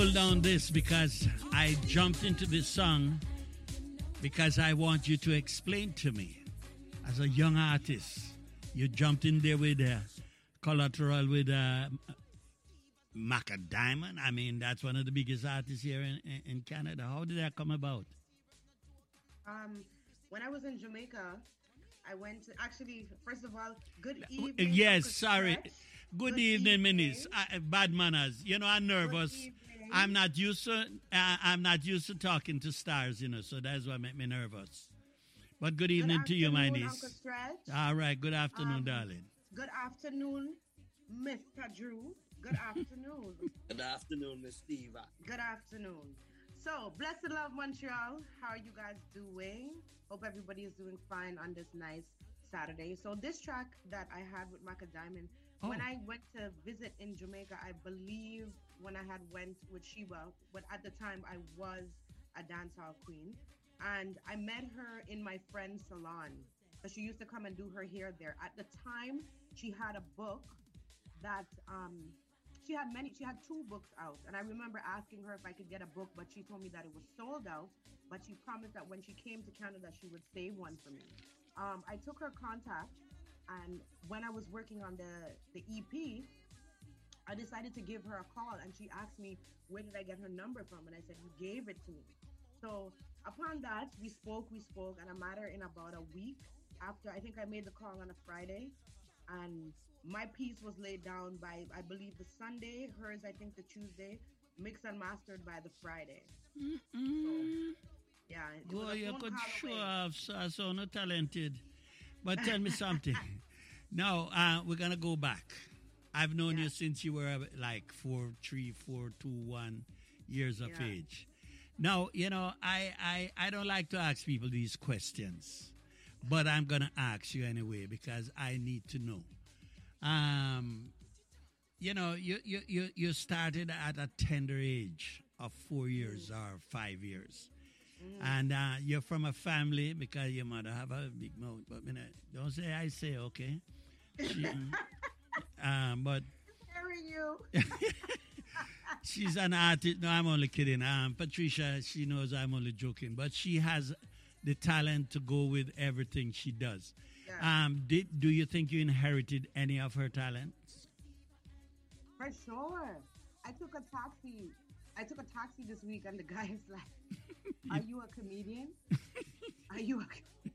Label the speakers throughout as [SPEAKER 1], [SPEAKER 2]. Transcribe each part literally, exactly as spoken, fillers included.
[SPEAKER 1] pull down this because I jumped into this song because I want you to explain to me, as a young artist, you jumped in there with uh, collateral with uh, Maca Diamond. I mean, that's one of the biggest artists here in, in, in Canada. How did that come about?
[SPEAKER 2] Um, when I was in Jamaica, I went to, actually, first of all, good evening.
[SPEAKER 1] Yes, sorry.
[SPEAKER 2] Stretch.
[SPEAKER 1] Good,
[SPEAKER 2] Good
[SPEAKER 1] evening,
[SPEAKER 2] evening.
[SPEAKER 1] Minis. Uh, bad manners. You know, I'm nervous.
[SPEAKER 2] evening.
[SPEAKER 1] I'm not used to. Uh, I'm not used to talking to stars. You know, so that's what make me nervous. But good evening
[SPEAKER 2] Good
[SPEAKER 1] to you, my
[SPEAKER 2] afternoon,
[SPEAKER 1] niece.
[SPEAKER 2] Uncle Stretch.
[SPEAKER 1] All right. Good afternoon,
[SPEAKER 2] Um,
[SPEAKER 1] darling.
[SPEAKER 2] Good afternoon, Mister Drew. Good afternoon.
[SPEAKER 3] Good afternoon, Miss Steve.
[SPEAKER 2] Good afternoon. So, blessed love, Montreal. How are you guys doing? Hope everybody is doing fine on this nice Saturday. So, this track that I had with Maca Diamond,
[SPEAKER 1] Oh.
[SPEAKER 2] when I went to visit in Jamaica, I believe when I had went with Sheba, but at the time I was a dancehall queen, and I met her in my friend's salon. So she used to come and do her hair there. At the time, she had a book that um, she had many. She had two books out, and I remember asking her if I could get a book, but she told me that it was sold out. But she promised that when she came to Canada, she would save one for me. Um, I took her contact. And when I was working on the, the E P, I decided to give her a call, and she asked me, where did I get her number from? And I said, you gave it to me. So upon that, we spoke, we spoke, and a matter in about a week after, I think I made the call on a Friday, and my piece was laid down by, I believe, the Sunday, hers, I think, the Tuesday, mixed and mastered by the Friday. So, yeah. It was
[SPEAKER 1] Boy,
[SPEAKER 2] a
[SPEAKER 1] you
[SPEAKER 2] phone
[SPEAKER 1] could
[SPEAKER 2] call
[SPEAKER 1] show
[SPEAKER 2] away.
[SPEAKER 1] off, so, so no talented. But tell me something. Now, uh, we're going to go back. I've known
[SPEAKER 2] Yeah.
[SPEAKER 1] you since you were uh, like four, three, four, two, one years of
[SPEAKER 2] Yeah.
[SPEAKER 1] age. Now, you know, I, I, I don't like to ask people these questions, but I'm going to ask you anyway because I need to know. Um, you know, you, you, you, you started at a tender age of four years or five years. And uh, you're from a family because your mother have a big mouth. But you know, don't say I say, okay? She, um, but
[SPEAKER 2] Hearing you.
[SPEAKER 1] she's an artist. No, I'm only kidding. Um, Patricia, she knows I'm only joking. But she has the talent to go with everything she does.
[SPEAKER 2] Yeah.
[SPEAKER 1] Um, did Do you think you inherited any of her talents?
[SPEAKER 2] For sure. I took a taxi. I took a taxi this week, and the guy is like, are you a comedian? Are you a com-"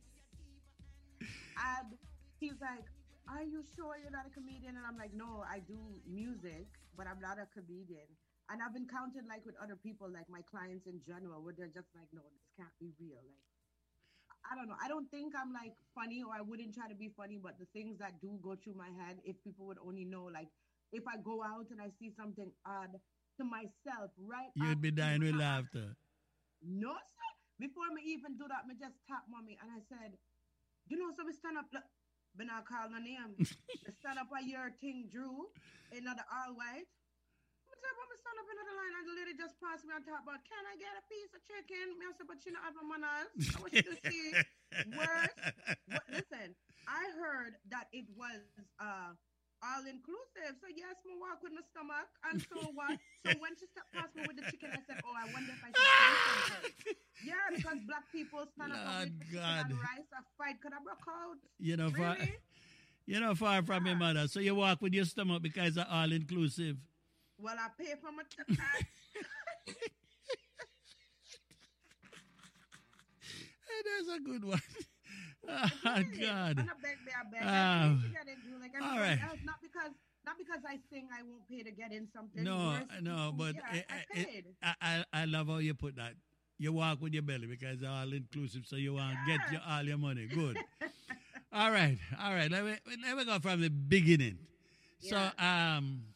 [SPEAKER 2] And he's like, are you sure you're not a comedian? And I'm like, no, I do music, but I'm not a comedian. And I've encountered, like, with other people, like my clients in general, where they're just like, no, this can't be real. Like, I don't know. I don't think I'm, like, funny, or I wouldn't try to be funny, but the things that do go through my head, if people would only know, like, if I go out and I see something odd to myself, right?
[SPEAKER 1] You'd be
[SPEAKER 2] after-
[SPEAKER 1] dying with laughter.
[SPEAKER 2] No, sir. Before me even do that, me just tap mommy and I said, you know, so we stand up, look, but not call no name. Me stand up at your thing, Drew, another all white. Me tell me stand up another line, and the lady just passed me and talk about, can I get a piece of chicken? Me I said, but she not have my manners. I want you to see worse. What, listen, I heard that it was uh all inclusive. So yes, me walk with my stomach. And so what? So when she stepped past me with the chicken, I said, oh, I wonder if I should say something. Yeah, because black people stand up
[SPEAKER 1] Lord
[SPEAKER 2] and with chicken
[SPEAKER 1] God.
[SPEAKER 2] and rice, a fight could have broke out.
[SPEAKER 1] You know, far,
[SPEAKER 2] Really?
[SPEAKER 1] you know, far from your mother. So you walk with your stomach because it's all inclusive.
[SPEAKER 2] Well, I pay for my chicken.
[SPEAKER 1] Hey, that's a good one. Oh, God.
[SPEAKER 2] And I beg me, I beg.
[SPEAKER 1] Oh.
[SPEAKER 2] I pay to get in, Drew, like
[SPEAKER 1] All
[SPEAKER 2] everybody
[SPEAKER 1] right.
[SPEAKER 2] else. Not because, not because I sing, I won't pay to get in something.
[SPEAKER 1] No,
[SPEAKER 2] Worse
[SPEAKER 1] no,
[SPEAKER 2] people,
[SPEAKER 1] but
[SPEAKER 2] yeah,
[SPEAKER 1] it,
[SPEAKER 2] I
[SPEAKER 1] it-
[SPEAKER 2] paid.
[SPEAKER 1] I, I, I love how you put that. You walk with your belly because it's all inclusive, so you want to get your, all your money. Good. All right, all right. Let me, let me go from the beginning.
[SPEAKER 2] Yeah.
[SPEAKER 1] So, um,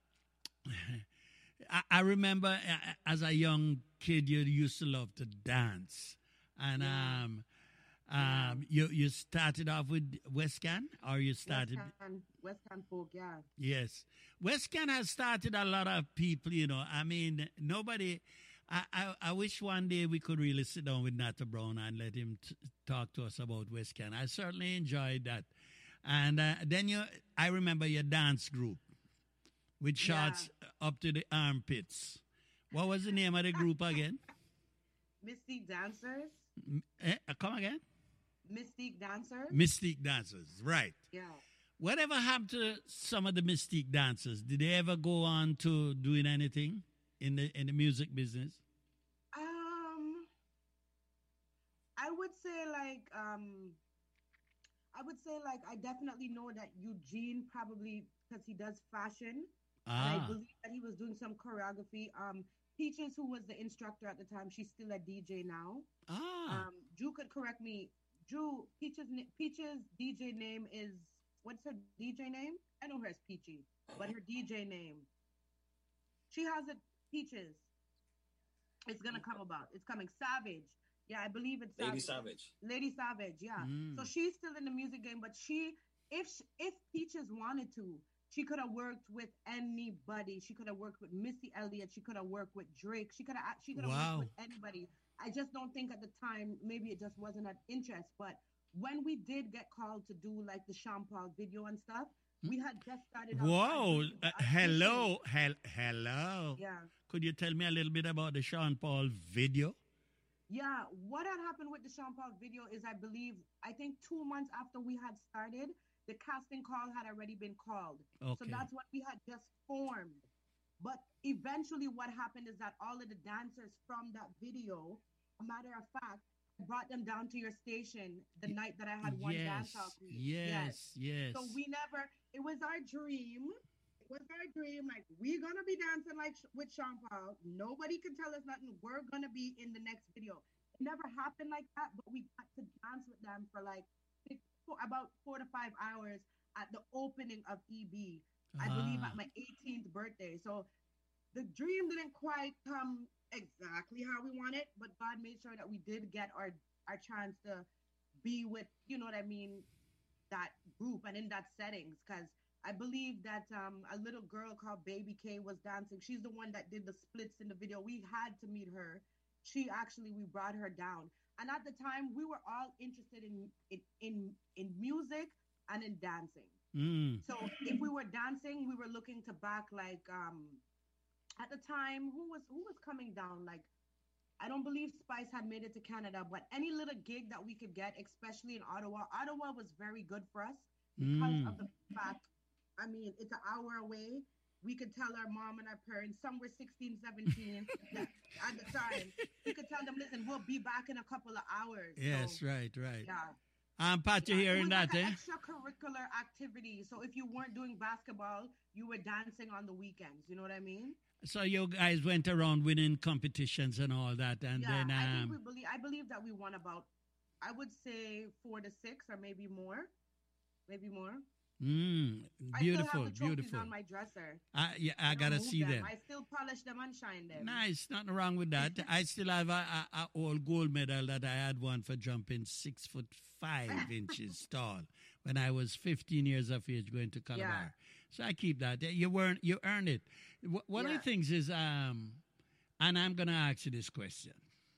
[SPEAKER 1] I, I remember uh, as a young kid, you used to love to dance. And
[SPEAKER 2] Yeah.
[SPEAKER 1] um, um, you, you started off with Westcan, or you started...
[SPEAKER 2] West Can, West Can folk, yeah.
[SPEAKER 1] Yes. Westcan has started a lot of people, you know. I mean, nobody... I, I, I wish one day we could really sit down with Nata Brown and let him t- talk to us about Westcan. I certainly enjoyed that. And uh, then you, I remember your dance group with shorts up to the armpits. What was the name of the group again?
[SPEAKER 2] Mystique Dancers.
[SPEAKER 1] M- eh, uh, come again?
[SPEAKER 2] Mystique Dancers.
[SPEAKER 1] Mystique Dancers, right.
[SPEAKER 2] Yeah.
[SPEAKER 1] Whatever happened to some of the Mystique Dancers? Did they ever go on to doing anything in the in the music business?
[SPEAKER 2] Um, I would say like um, I would say like I definitely know that Eugene probably because he does fashion, and I
[SPEAKER 1] Ah,
[SPEAKER 2] believe that he was doing some choreography. Um, Peaches, who was the instructor at the time, she's still a D J now.
[SPEAKER 1] ah,
[SPEAKER 2] Um, Drew could correct me. Drew, Peaches, na- Peaches D J name is what's her D J name? I know her as Peachy, but her D J name, she has it. Peaches. It's gonna come about. It's coming. Savage. Yeah, I believe it's
[SPEAKER 3] Lady
[SPEAKER 2] Savage.
[SPEAKER 3] Savage.
[SPEAKER 2] Lady Savage. Yeah. So
[SPEAKER 1] mm,
[SPEAKER 2] she's still in the music game, but she, if sh if Peaches wanted to, she could have worked with anybody. She could have worked with Missy Elliott. She could have worked with Drake. She could have. She could have worked
[SPEAKER 1] wow,
[SPEAKER 2] with anybody. I just don't think at the time maybe it just wasn't of interest. But when we did get called to do like the Sean Paul video and stuff, we had just started out. I
[SPEAKER 1] whoa,
[SPEAKER 2] believe,
[SPEAKER 1] uh,
[SPEAKER 2] audition.
[SPEAKER 1] hello, hel- hello.
[SPEAKER 2] Yeah.
[SPEAKER 1] Could you tell me a little bit about the Sean Paul video?
[SPEAKER 2] Yeah, what had happened with the Sean Paul video is I believe I think two months after we had started, the casting call had already been called. So
[SPEAKER 1] Okay.
[SPEAKER 2] that's when we had just formed. But eventually what happened is that all of the dancers from that video, a matter of fact, I brought them down to your station the night that I had one dance
[SPEAKER 1] Yes,
[SPEAKER 2] off queen. Yes.
[SPEAKER 1] yes, yes.
[SPEAKER 2] So we never, it was our dream. It was our dream. Like, we're going to be dancing like sh- with Sean Paul. Nobody can tell us nothing. We're going to be in the next video. It never happened like that, but we got to dance with them for like six, four, about four to five hours at the opening of E B, I believe
[SPEAKER 1] Ah,
[SPEAKER 2] at my eighteenth birthday. So the dream didn't quite come exactly how we wanted, but God made sure that we did get our, our chance to be with, you know what I mean, that group and in that settings because I believe that um, a little girl called Baby K was dancing. She's the one that did the splits in the video. We had to meet her. She actually we brought her down. And at the time we were all interested in in in, in music and in dancing.
[SPEAKER 1] mm,
[SPEAKER 2] So if we were dancing, we were looking to back like um at the time who was who was coming down like I don't believe Spice had made it to Canada, but any little gig that we could get, especially in Ottawa, Ottawa was very good for us because
[SPEAKER 1] mm.
[SPEAKER 2] of the fact, I mean, it's an hour away. We could tell our mom and our parents, some were sixteen, seventeen, that at the time, we could tell them, listen, we'll be back in a couple of hours.
[SPEAKER 1] Yes,
[SPEAKER 2] So,
[SPEAKER 1] right, right.
[SPEAKER 2] yeah.
[SPEAKER 1] I'm Pat, you
[SPEAKER 2] Yeah, it
[SPEAKER 1] hearing
[SPEAKER 2] was like
[SPEAKER 1] that,
[SPEAKER 2] an
[SPEAKER 1] eh?
[SPEAKER 2] extracurricular activity. So if you weren't doing basketball, you were dancing on the weekends. You know what I mean?
[SPEAKER 1] So you guys went around winning competitions and all that, and
[SPEAKER 2] Yeah,
[SPEAKER 1] then
[SPEAKER 2] I think we
[SPEAKER 1] um,
[SPEAKER 2] believe. I believe that we won about, I would say four to six or maybe more, maybe more.
[SPEAKER 1] mm,
[SPEAKER 2] I still have
[SPEAKER 1] beautiful,
[SPEAKER 2] the trophies
[SPEAKER 1] beautiful.
[SPEAKER 2] on my dresser.
[SPEAKER 1] I yeah,
[SPEAKER 2] I
[SPEAKER 1] I
[SPEAKER 2] don't
[SPEAKER 1] gotta
[SPEAKER 2] move
[SPEAKER 1] see
[SPEAKER 2] them.
[SPEAKER 1] them.
[SPEAKER 2] I still polish them and shine them.
[SPEAKER 1] Nice, nothing wrong with that. I still have a, a, a old gold medal that I had won for jumping six foot five inches tall when I was fifteen years of age going to Calabar.
[SPEAKER 2] Yeah,
[SPEAKER 1] So I keep that. You weren't, you earned it. Wh- One of the
[SPEAKER 2] yeah.
[SPEAKER 1] things is, um, and I'm gonna ask you this question,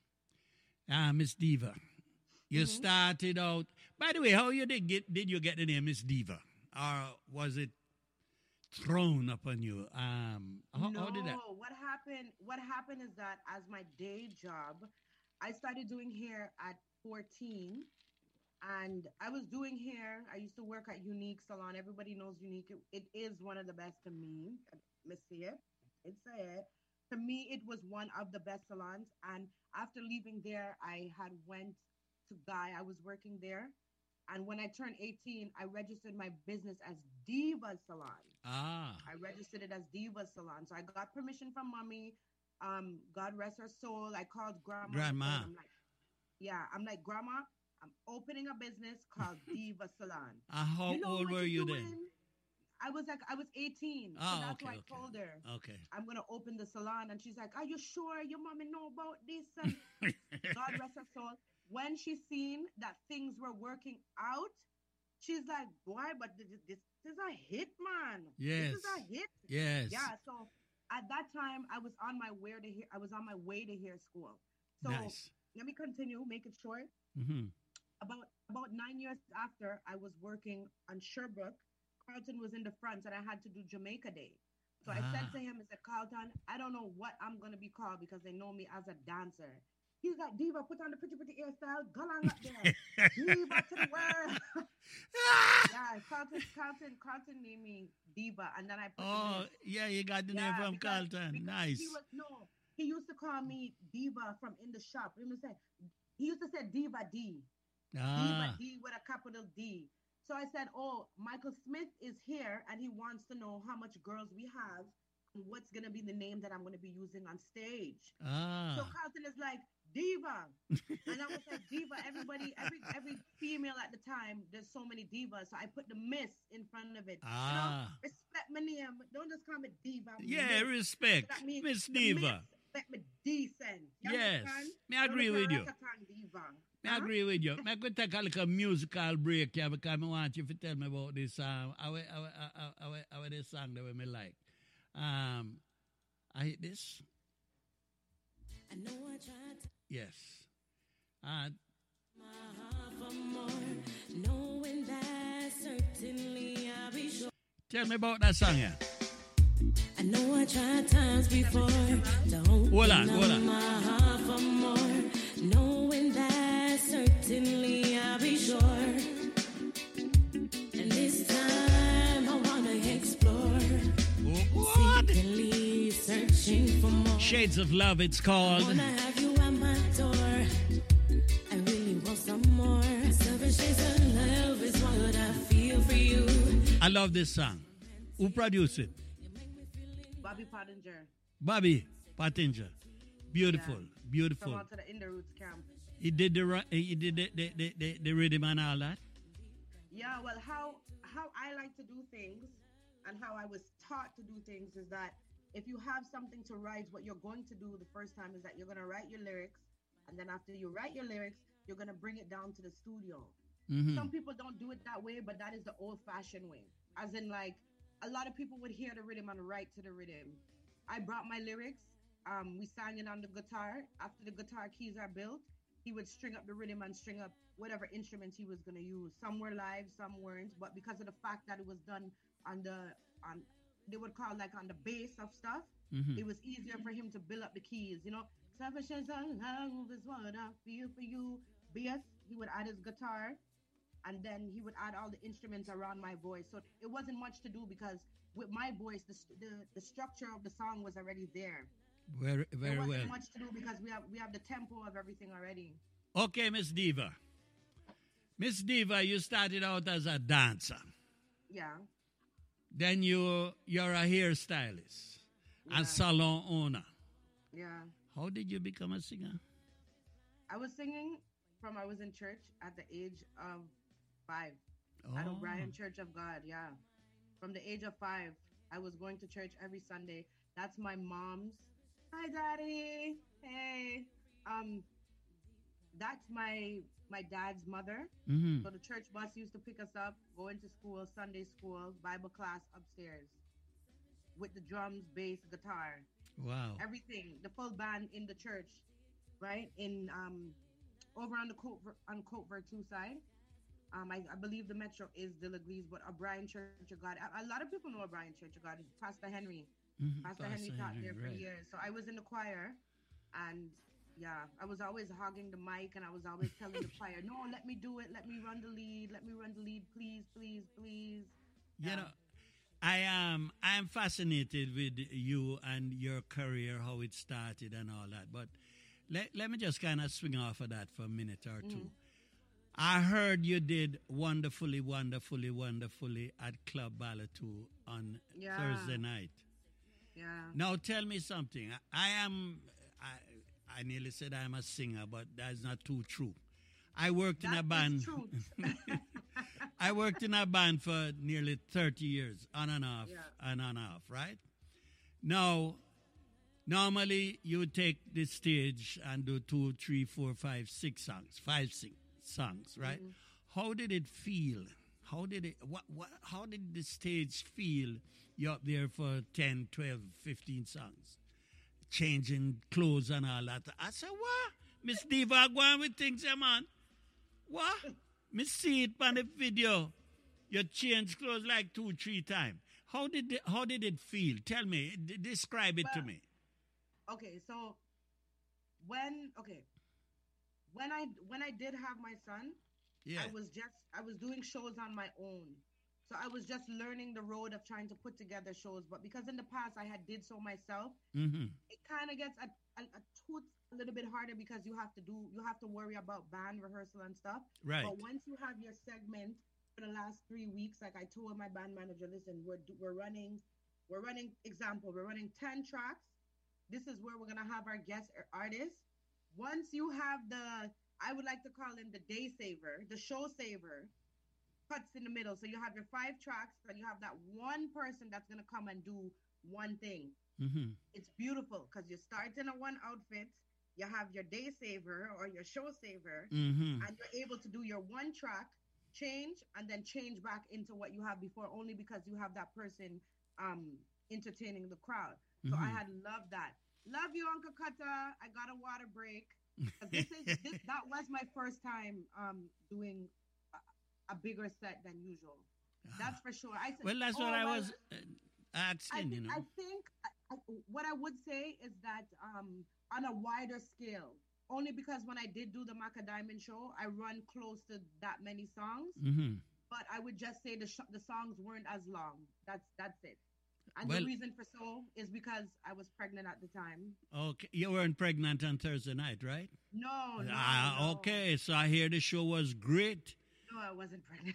[SPEAKER 1] uh, Miss Diva. You
[SPEAKER 2] hmm
[SPEAKER 1] started out. By the way, how you did get? Did you get the name Miss Diva, or was it thrown upon you? Um, how, how did that?
[SPEAKER 2] No, what happened? What happened is that as my day job, I started doing hair at fourteen, and I was doing hair. I used to work at Unique Salon. Everybody knows Unique. It, it is one of the best to me. Miss it. It's it. To me, it was one of the best salons. And after leaving there, I had went to Guy. I was working there. And when I turned eighteen, I registered my business as Diva Salon.
[SPEAKER 1] Ah,
[SPEAKER 2] I registered it as Diva Salon. So I got permission from mommy. Um, God rest her soul. I called grandma on the phone.
[SPEAKER 1] grandma.
[SPEAKER 2] I'm like, yeah, I'm like, grandma, I'm opening a business called Diva Salon.
[SPEAKER 1] Uh, how
[SPEAKER 2] You know
[SPEAKER 1] old
[SPEAKER 2] what
[SPEAKER 1] were
[SPEAKER 2] you're
[SPEAKER 1] you then?
[SPEAKER 2] doing? I was like, I was eighteen. So
[SPEAKER 1] Oh,
[SPEAKER 2] that's
[SPEAKER 1] okay,
[SPEAKER 2] why I
[SPEAKER 1] okay,
[SPEAKER 2] told her,
[SPEAKER 1] okay.
[SPEAKER 2] I'm going to open the salon. And she's like, are you sure your mommy know about this? And God rest her soul. When she seen that things were working out, she's like, boy, but this, this, this is a hit, man. This
[SPEAKER 1] Yes,
[SPEAKER 2] is a hit.
[SPEAKER 1] yes,
[SPEAKER 2] Yeah. So at that time, I was on my way to here. I was on my way to hair school. So
[SPEAKER 1] nice.
[SPEAKER 2] let me continue, make it short.
[SPEAKER 1] Mm-hmm.
[SPEAKER 2] About about nine years after, I was working on Sherbrooke. Carlton was in the front, and I had to do Jamaica Day. So I said
[SPEAKER 1] Ah.
[SPEAKER 2] to him, I said, Carlton, I don't know what I'm gonna be called because they know me as a dancer. He's like, Diva, put on the pretty pretty hairstyle, go on up there. Diva to the world. Yeah, Carlton, Carlton, Carlton named me Diva, and then I put the
[SPEAKER 1] Oh,
[SPEAKER 2] miss.
[SPEAKER 1] yeah, you got the name
[SPEAKER 2] Yeah,
[SPEAKER 1] from
[SPEAKER 2] because
[SPEAKER 1] Carlton.
[SPEAKER 2] because he
[SPEAKER 1] Nice.
[SPEAKER 2] was no, he used to call me Diva from in the shop. He used to say he used to say Diva D, Diva
[SPEAKER 1] Ah.
[SPEAKER 2] D with a capital D. So I said, oh, Michael Smith is here, and he wants to know how much girls we have, and what's gonna be the name that I'm gonna be using on stage. So
[SPEAKER 1] Ah.
[SPEAKER 2] Carlton is like Diva, and I was like Diva. Everybody, every every female at the time, there's so many divas. So I put the Miss in front of it. You know,
[SPEAKER 1] Ah.
[SPEAKER 2] respect my name. Don't just call me Diva.
[SPEAKER 1] Yeah,
[SPEAKER 2] Miss. So
[SPEAKER 1] respect.
[SPEAKER 2] that means
[SPEAKER 1] Miss
[SPEAKER 2] the Miss
[SPEAKER 1] Diva.
[SPEAKER 2] make me decent. You
[SPEAKER 1] Yes.
[SPEAKER 2] understand?
[SPEAKER 1] Me agree
[SPEAKER 2] Don't
[SPEAKER 1] with
[SPEAKER 2] say
[SPEAKER 1] you.
[SPEAKER 2] Rakatan Diva.
[SPEAKER 1] Me
[SPEAKER 2] Huh?
[SPEAKER 1] agree with you. Me could take a little musical break here because I want you to tell me about this um how how how how how this song that we me like. Um I hit this.
[SPEAKER 4] I know I tried to
[SPEAKER 1] Yes. Uh
[SPEAKER 4] my heart for more, knowing that certainly I'll be sure.
[SPEAKER 1] tell me about that song here.
[SPEAKER 4] I know I tried times before to open
[SPEAKER 1] Hold on, hold
[SPEAKER 4] up
[SPEAKER 1] on.
[SPEAKER 4] my heart for more, knowing that certainly I'll be sure. And this time I wanna explore,
[SPEAKER 1] Oh, what?
[SPEAKER 4] secretly searching for more.
[SPEAKER 1] Shades of Love it's called.
[SPEAKER 4] Wanna have you at my door. I really want some more. Seven shades of love is what I feel for you.
[SPEAKER 1] I love this song. Who produced it?
[SPEAKER 2] Bobby Pottinger
[SPEAKER 1] Bobby Pottinger. Beautiful,
[SPEAKER 2] from
[SPEAKER 1] beautiful.
[SPEAKER 2] out to the In the Roots camp.
[SPEAKER 1] He did the ri- he did the the, the, the, the rhythm and all that.
[SPEAKER 2] Yeah, well, how how I like to do things and how I was taught to do things is that if you have something to write, what you're going to do the first time is that you're gonna write your lyrics, and then after you write your lyrics, you're gonna bring it down to the studio.
[SPEAKER 1] Mhm.
[SPEAKER 2] Some people don't do it that way, but that is the old-fashioned way. As in, like, a lot of people would hear the rhythm and write to the rhythm. I brought my lyrics. Um, we sang it on the guitar. After the guitar keys are built, he would string up the rhythm and string up whatever instruments he was gonna use. Some were live, some weren't. But because of the fact that it was done on the on, they would call like on the bass of stuff,
[SPEAKER 1] Mhm.
[SPEAKER 2] it was easier for him to build up the keys. You know, Selfishness and love is what I feel for you. Bass, he would add his guitar, and then he would add all the instruments around my voice. So it wasn't much to do because with my voice, the st- the, the structure of the song was already there.
[SPEAKER 1] Very
[SPEAKER 2] There
[SPEAKER 1] very
[SPEAKER 2] wasn't
[SPEAKER 1] well.
[SPEAKER 2] much to do because we have we have the tempo of everything already.
[SPEAKER 1] Okay, Miss Diva. Miss Diva, you started out as a dancer.
[SPEAKER 2] Yeah,
[SPEAKER 1] Then you you're a hairstylist
[SPEAKER 2] yeah,
[SPEAKER 1] and salon owner.
[SPEAKER 2] yeah.
[SPEAKER 1] How did you become a singer?
[SPEAKER 2] I was singing from I was in church at the age of five at
[SPEAKER 1] Oh,
[SPEAKER 2] O'Brien Church of God. Yeah, from the age of five, I was going to church every Sunday. That's my mom's. Hi, Daddy. Hey. Um, that's my my dad's mother.
[SPEAKER 1] mhm.
[SPEAKER 2] So the church bus used to pick us up, go into school, Sunday school, Bible class upstairs, with the drums, bass, guitar,
[SPEAKER 1] Wow.
[SPEAKER 2] everything, the full band in the church, right? In um, over on the Cote on Cote Vertu side. Um, I, I believe the metro is De La Glease, but O'Brien Church of God. A, a lot of people know O'Brien Church of God. Pastor Henry.
[SPEAKER 1] Mhm.
[SPEAKER 2] Pastor
[SPEAKER 1] Pastor
[SPEAKER 2] Henry taught
[SPEAKER 1] Henry,
[SPEAKER 2] there for
[SPEAKER 1] right.
[SPEAKER 2] years. So I was in the choir, and yeah, I was always hogging the mic, and I was always telling the choir, "No, let me do it. Let me run the lead. Let me run the lead, please, please, please."
[SPEAKER 1] You
[SPEAKER 2] Yeah.
[SPEAKER 1] know, I am I am fascinated with you and your career, how it started and all that. But let, let me just kind of swing off of that for a minute or two.
[SPEAKER 2] Mhm.
[SPEAKER 1] I heard you did wonderfully, wonderfully, wonderfully at Club Ballatu on
[SPEAKER 2] Yeah.
[SPEAKER 1] Thursday night.
[SPEAKER 2] Yeah.
[SPEAKER 1] Now tell me something. I, I am I I nearly said I'm a singer, but that's not too true. I worked in
[SPEAKER 2] That
[SPEAKER 1] a
[SPEAKER 2] is
[SPEAKER 1] band.
[SPEAKER 2] truth.
[SPEAKER 1] I worked in a band for nearly thirty years, on and off,
[SPEAKER 2] Yeah.
[SPEAKER 1] and on and off, right? Now, normally you take the stage and do two, three, four, five, six songs, five sing, songs, right? How did it feel? How did it, what, what, how did the stage feel? You're up there for ten, twelve, fifteen songs, changing clothes and all that. I said, what? Miss Diva, go on with things, yeah, man. What? Me see it on the video. You change clothes like two, three times. How did it, how did it feel? Tell me, d- describe it to
[SPEAKER 2] Well,
[SPEAKER 1] me.
[SPEAKER 2] okay, so when okay, when I when I did have my son,
[SPEAKER 1] Yeah.
[SPEAKER 2] I was just I was doing shows on my own. So I was just learning the road of trying to put together shows. But because in the past I had did so myself,
[SPEAKER 1] Mm-hmm.
[SPEAKER 2] it kind of gets a, a, a tooth a little bit harder because you have to do you have to worry about band rehearsal and stuff.
[SPEAKER 1] Right.
[SPEAKER 2] But once you have your segment for the last three weeks, like I told my band manager, listen, we're do- we're running we're running example, we're running ten tracks. This is where we're gonna have our guest ar- artists. Once you have the, I would like to call him the day saver, the show saver, cuts in the middle. So you have your five tracks, and you have that one person that's gonna come and do one thing.
[SPEAKER 1] Mm-hmm.
[SPEAKER 2] It's beautiful because you start in a one outfit, you have your day saver or your show saver,
[SPEAKER 1] Mm-hmm.
[SPEAKER 2] and you're able to do your one track, change, and then change back into what you have before, only because you have that person um entertaining the crowd. So I
[SPEAKER 1] Mhm.
[SPEAKER 2] had loved that. Love you, Uncle Kata. I got a water break. 'Cause This is this that was my first time um doing a, a bigger set than usual. That's for sure. I said,
[SPEAKER 1] Well, that's
[SPEAKER 2] oh,
[SPEAKER 1] what I
[SPEAKER 2] well,
[SPEAKER 1] was uh,
[SPEAKER 2] I
[SPEAKER 1] asking, you
[SPEAKER 2] think,
[SPEAKER 1] know.
[SPEAKER 2] I think I, I, what I would say is that um, on a wider scale, only because when I did do the Maca Diamond show, I run close to that many songs.
[SPEAKER 1] Mm-hmm.
[SPEAKER 2] But I would just say the sh- the songs weren't as long. That's that's it. And
[SPEAKER 1] Well-
[SPEAKER 2] the reason for so is because I was pregnant at the time.
[SPEAKER 1] Okay, you weren't pregnant on Thursday night, right?
[SPEAKER 2] No, no,
[SPEAKER 1] Ah,
[SPEAKER 2] no.
[SPEAKER 1] okay. So I hear the show was great.
[SPEAKER 2] No, I wasn't pregnant.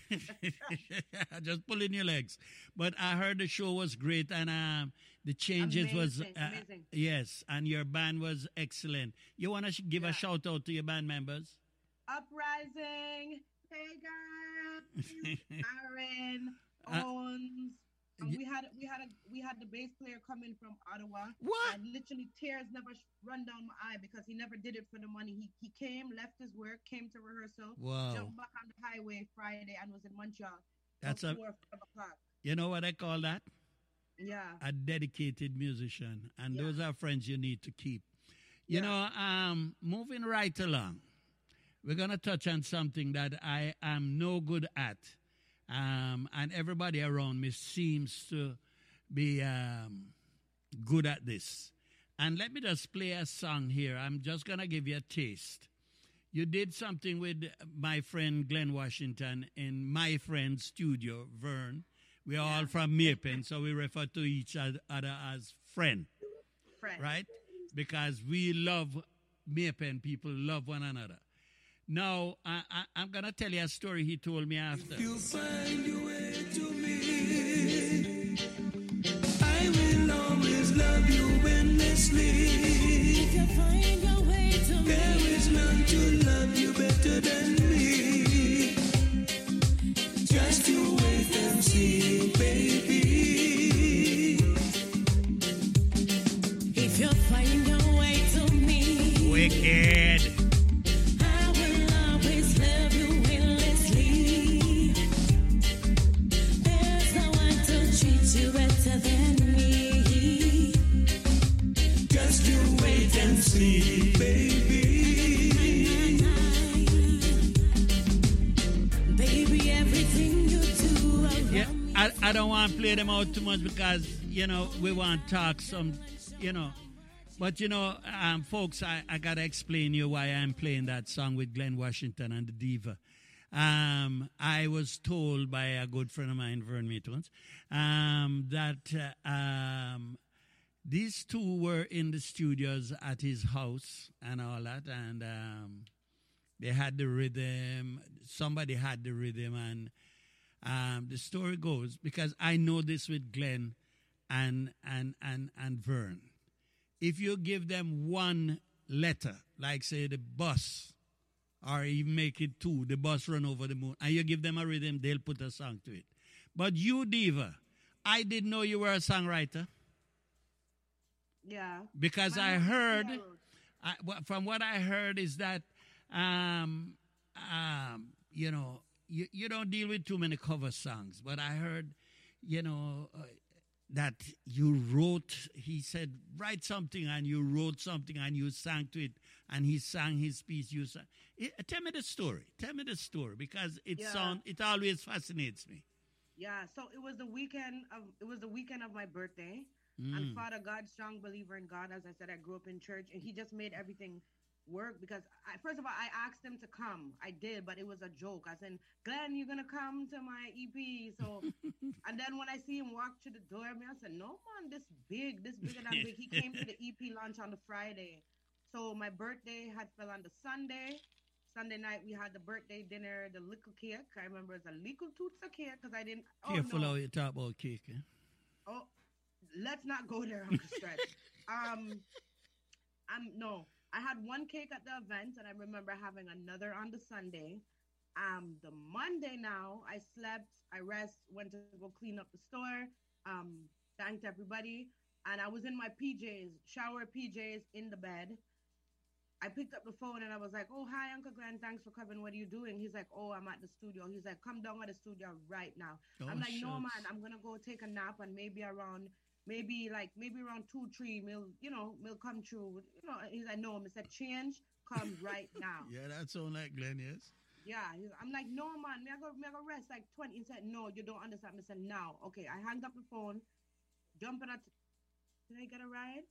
[SPEAKER 1] Just pulling your legs. But I heard the show was great, and um, the changes was
[SPEAKER 2] Amazing,
[SPEAKER 1] uh,
[SPEAKER 2] amazing.
[SPEAKER 1] yes, and your band was excellent. You want to sh- give
[SPEAKER 2] Yeah.
[SPEAKER 1] a shout out to your band members?
[SPEAKER 2] Uprising, hey guys, Aaron,
[SPEAKER 1] Uh,
[SPEAKER 2] Owens. And
[SPEAKER 1] y-
[SPEAKER 2] we had we had a we had the bass player coming from Ottawa.
[SPEAKER 1] What?
[SPEAKER 2] And literally tears never sh- run down my eye because he never did it for the money. He he came, left his work, came to rehearsal,
[SPEAKER 1] Wow.
[SPEAKER 2] jumped back on the highway Friday, and was in Montreal.
[SPEAKER 1] That's
[SPEAKER 2] till
[SPEAKER 1] a-
[SPEAKER 2] four, five o'clock.
[SPEAKER 1] You know what I call that?
[SPEAKER 2] Yeah.
[SPEAKER 1] A dedicated musician, and
[SPEAKER 2] Yeah.
[SPEAKER 1] those are friends you need to keep. You
[SPEAKER 2] Yeah.
[SPEAKER 1] know, um, moving right along, we're gonna touch on something that I am no good at, um, and everybody around me seems to be um, good at this. And let me just play a song here. I'm just gonna give you a taste. You did something with my friend Glenn Washington in my friend's studio, Vern. We're all from Mapen, so we refer to each oth- other as friend,
[SPEAKER 2] Friend.
[SPEAKER 1] right? Because we love Mapen, people love one another. Now, I, I, I'm going to tell you a story he told me after.
[SPEAKER 5] You find your way to me. I will always love you endlessly.
[SPEAKER 4] If you find your way to
[SPEAKER 5] There
[SPEAKER 4] me,
[SPEAKER 5] is none to love you better than me. Just you wait and see, baby.
[SPEAKER 4] if you find your way to me,
[SPEAKER 1] Wicked.
[SPEAKER 4] I will always love you endlessly. There's no one to treat you better than me.
[SPEAKER 5] Just you wait and see, baby.
[SPEAKER 4] Baby, everything you do around
[SPEAKER 1] Yeah,
[SPEAKER 4] me.
[SPEAKER 1] I, I don't want to play them out too much because, you know, we want to talk some, you know. But, you know, um, folks, I, I got to explain you why I'm playing that song with Glenn Washington and the Diva. Um, I was told by a good friend of mine, Vern Mitons, um, that uh, um, these two were in the studios at his house and all that, and um, they had the rhythm. Somebody had the rhythm, and um, the story goes, because I know this with Glenn and and and and Vern. If you give them one letter, like say the bus, or even make it two, the bus run over the moon, and you give them a rhythm, they'll put a song to it. But you, Diva, I didn't know you were a songwriter
[SPEAKER 2] Yeah.
[SPEAKER 1] because
[SPEAKER 2] My
[SPEAKER 1] I
[SPEAKER 2] mom is
[SPEAKER 1] heard,
[SPEAKER 2] Carol.
[SPEAKER 1] I, wha- from what I heard is that, um, um, you know, you, you don't deal with too many cover songs, but I heard, you know, uh, that you wrote, he said, write something, and you wrote something, and you sang to it, and he sang his piece. You sang. Eh, tell me the story. Tell me the story, because it
[SPEAKER 2] Yeah.
[SPEAKER 1] sound, it always fascinates me.
[SPEAKER 2] Yeah, so it was the weekend of it was the weekend of my birthday. And
[SPEAKER 1] Mm.
[SPEAKER 2] Father God, strong believer in God, as I said, I grew up in church, and he just made everything work because I, first of all, I asked him to come. I did, but it was a joke. I said, Glenn, you're gonna come to my E P. So, and then when I see him walk through the door, I mean, I said, no man, this big, this bigger than big. He came to the E P launch on the Friday. So my birthday had fell on the Sunday. Sunday night we had the birthday dinner, the little cake. I remember it was a little tootsa cake because I didn't. Oh
[SPEAKER 1] Careful
[SPEAKER 2] no!
[SPEAKER 1] how you talk about cake. Eh?
[SPEAKER 2] Oh, let's not go there, Uncle Stretch. um, I'm no. I had one cake at the event, and I remember having another on the Sunday. Um, the Monday now, I slept, I rest, went to go clean up the store. Um, thanked everybody, and I was in my P Js, shower P Js, in the bed. I picked up the phone and I was like, "Oh, hi, Uncle Glenn. Thanks for coming. What are you doing?" He's like, "Oh, I'm at the studio." He's like, "Come down at the studio right now."
[SPEAKER 1] Oh,
[SPEAKER 2] I'm like, "No,
[SPEAKER 1] shucks.
[SPEAKER 2] man. I'm gonna go take a nap, and maybe around, maybe like maybe around two, three, will you know, will come true." You know, he's like, "No." I said, "Change comes right now."
[SPEAKER 1] Yeah, that sound like Glenn, yes.
[SPEAKER 2] Yeah, he's, I'm like, "No, man. Me I go, me I go rest like twenty." He said, "No, you don't understand." I said, "Now, okay." I hung up the phone, jumping at. Did I get a ride?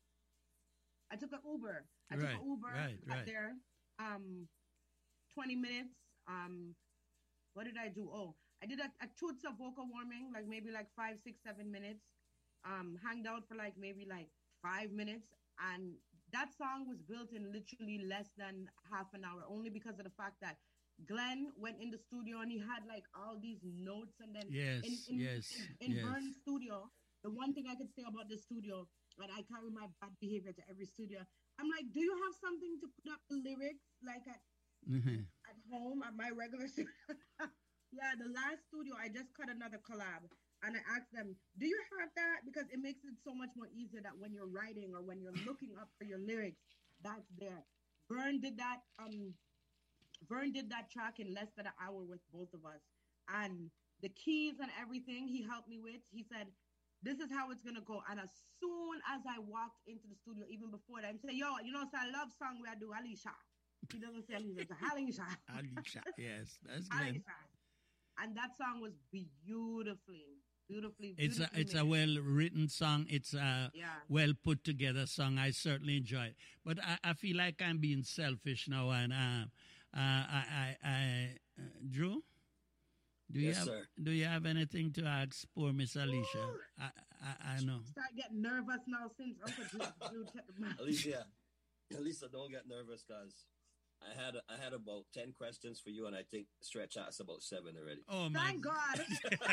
[SPEAKER 2] I took an Uber. I took
[SPEAKER 1] Right,
[SPEAKER 2] an Uber,
[SPEAKER 1] right,
[SPEAKER 2] got
[SPEAKER 1] right.
[SPEAKER 2] there. Um, twenty minutes. Um, what did I do? Oh, I did a, a toots of vocal warming, like maybe like five, six, seven minutes. Um, hanged out for like maybe like five minutes. And that song was built in literally less than half an hour, only because of the fact that Glenn went in the studio and he had like all these notes. And then
[SPEAKER 1] Yes,
[SPEAKER 2] in, in,
[SPEAKER 1] yes,
[SPEAKER 2] in, in
[SPEAKER 1] yes.
[SPEAKER 2] Vern's studio, the one thing I could say about the studio, and I carry my bad behavior to every studio, I'm like, "Do you have something to put up the lyrics like at
[SPEAKER 1] Mhm.
[SPEAKER 2] at home at my regular studio?" Yeah, the last studio, I just cut another collab, and I asked them, "Do you have that?" Because it makes it so much more easier that when you're writing or when you're looking up for your lyrics, that's there. Vern did that. Um, Vern did that track in less than an hour with both of us. And the keys and everything he helped me with, he said, "This is how it's gonna go." And as soon as I walked into the studio, even before that, I'm saying, "Yo, you know, it's a love song where I do Alicia." He doesn't say Alicia, it's Alicia.
[SPEAKER 1] Alicia, yes, that's Glenn.
[SPEAKER 2] Alicia. And that song was beautifully, beautifully,
[SPEAKER 1] It's a
[SPEAKER 2] beautifully
[SPEAKER 1] it's a
[SPEAKER 2] made.
[SPEAKER 1] well written song. It's a
[SPEAKER 2] Yeah.
[SPEAKER 1] well put together song. I certainly enjoy it. But I, I feel like I'm being selfish now. And uh, uh, I, I, I uh, Drew, do you
[SPEAKER 3] Yes,
[SPEAKER 1] have
[SPEAKER 3] sir.
[SPEAKER 1] do you have anything to ask poor Miss Alicia?
[SPEAKER 2] Woo!
[SPEAKER 1] I, I, I know.
[SPEAKER 2] Start getting nervous now since Uncle Drew, Drew took the mic.
[SPEAKER 3] Alicia, Alicia, don't get nervous, cause I had I had about ten questions for you, and I think Stretch asked about seven already.
[SPEAKER 1] Oh my!
[SPEAKER 2] Thank God.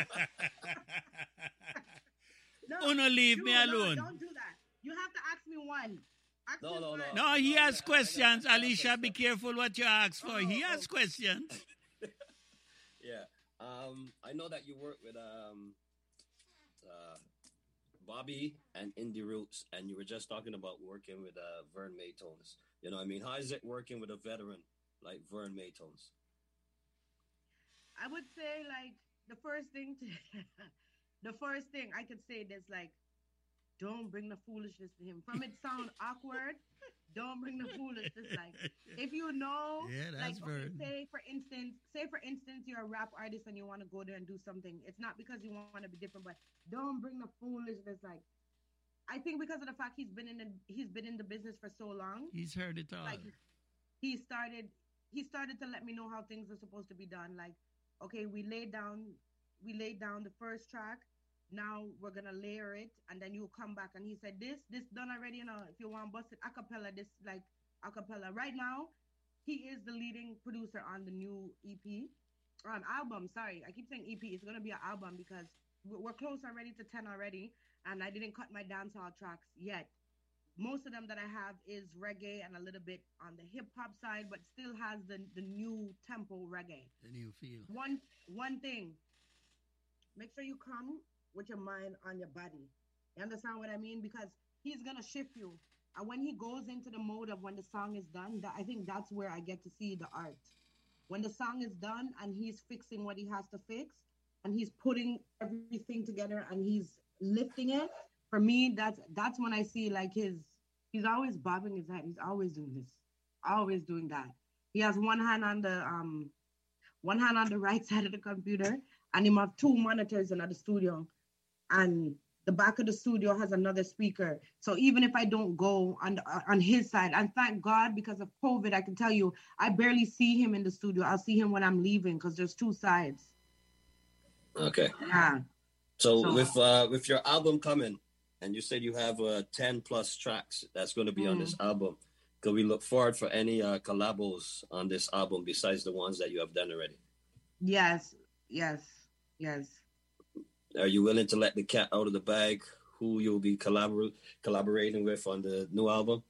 [SPEAKER 2] No,
[SPEAKER 1] Oh no, leave
[SPEAKER 2] Drew,
[SPEAKER 1] me
[SPEAKER 2] no,
[SPEAKER 1] alone.
[SPEAKER 2] don't do that. You have to ask me one. Ask
[SPEAKER 3] No,
[SPEAKER 2] me
[SPEAKER 3] no,
[SPEAKER 2] one.
[SPEAKER 3] no.
[SPEAKER 1] No, he
[SPEAKER 3] No,
[SPEAKER 1] has
[SPEAKER 3] I- I- I
[SPEAKER 1] questions.
[SPEAKER 3] got- I got
[SPEAKER 1] Alicia,
[SPEAKER 3] some
[SPEAKER 1] be
[SPEAKER 3] stuff.
[SPEAKER 1] careful what you ask for. He
[SPEAKER 2] Oh,
[SPEAKER 1] has
[SPEAKER 2] oh.
[SPEAKER 1] questions.
[SPEAKER 3] Yeah. Um, I know that you work with um, uh, Bobby and Indie Roots, and you were just talking about working with uh, Vern Maytones. You know, what I mean, how is it working with a veteran like Vern Maytones?
[SPEAKER 2] I would say like the first thing to the first thing I could say is like, don't bring the foolishness to him. From it sound awkward, don't bring the foolishness. Like if you know,
[SPEAKER 1] Yeah,
[SPEAKER 2] like
[SPEAKER 1] that's
[SPEAKER 2] okay,
[SPEAKER 1] Vern.
[SPEAKER 2] say for instance, say for instance you're a rap artist and you want to go there and do something. It's not because you want to be different, but don't bring the foolishness. Like I think because of the fact he's been in the he's been in the business for so long,
[SPEAKER 1] He's heard it all.
[SPEAKER 2] like he started he started to let me know how things are supposed to be done. Like, okay, we laid down we laid down the first track. Now we're gonna layer it, and then you come back. And he said, "This this done already. You know, if you want bust it acapella, this like acapella. Right now, he is the leading producer on the new E P, um album. Sorry, I keep saying E P. It's gonna be an album because we're we're close already to ten already, and I didn't cut my dancehall tracks yet. Most of them that I have is reggae and a little bit on the hip hop side, but still has the the new tempo reggae.
[SPEAKER 1] The new feel.
[SPEAKER 2] One one thing, make sure you come with your mind on your body. You understand what I mean? Because he's gonna shift you. And when he goes into the mode of when the song is done, that I think that's where I get to see the art. When the song is done and he's fixing what he has to fix and he's putting everything together and he's lifting it, for me, that's that's when I see like his he's always bobbing his head. He's always doing this. Always doing that. He has one hand on the um one hand on the right side of the computer and him have two monitors in the studio, and the back of the studio has another speaker. So even if I don't go on the, on his side, and thank God because of COVID, I can tell you, I barely see him in the studio. I'll see him when I'm leaving because there's two sides.
[SPEAKER 3] Okay.
[SPEAKER 2] Yeah.
[SPEAKER 3] So,
[SPEAKER 2] So-
[SPEAKER 3] with uh, with your album coming, and you said you have uh, ten plus tracks that's going to be on this
[SPEAKER 2] Mm.
[SPEAKER 3] album, could we look forward for any uh, collabos on this album besides the ones that you have done already?
[SPEAKER 2] Yes, yes, yes.
[SPEAKER 3] Are you willing to let the cat out of the bag? Who you'll be collabor- collaborating with on the new album?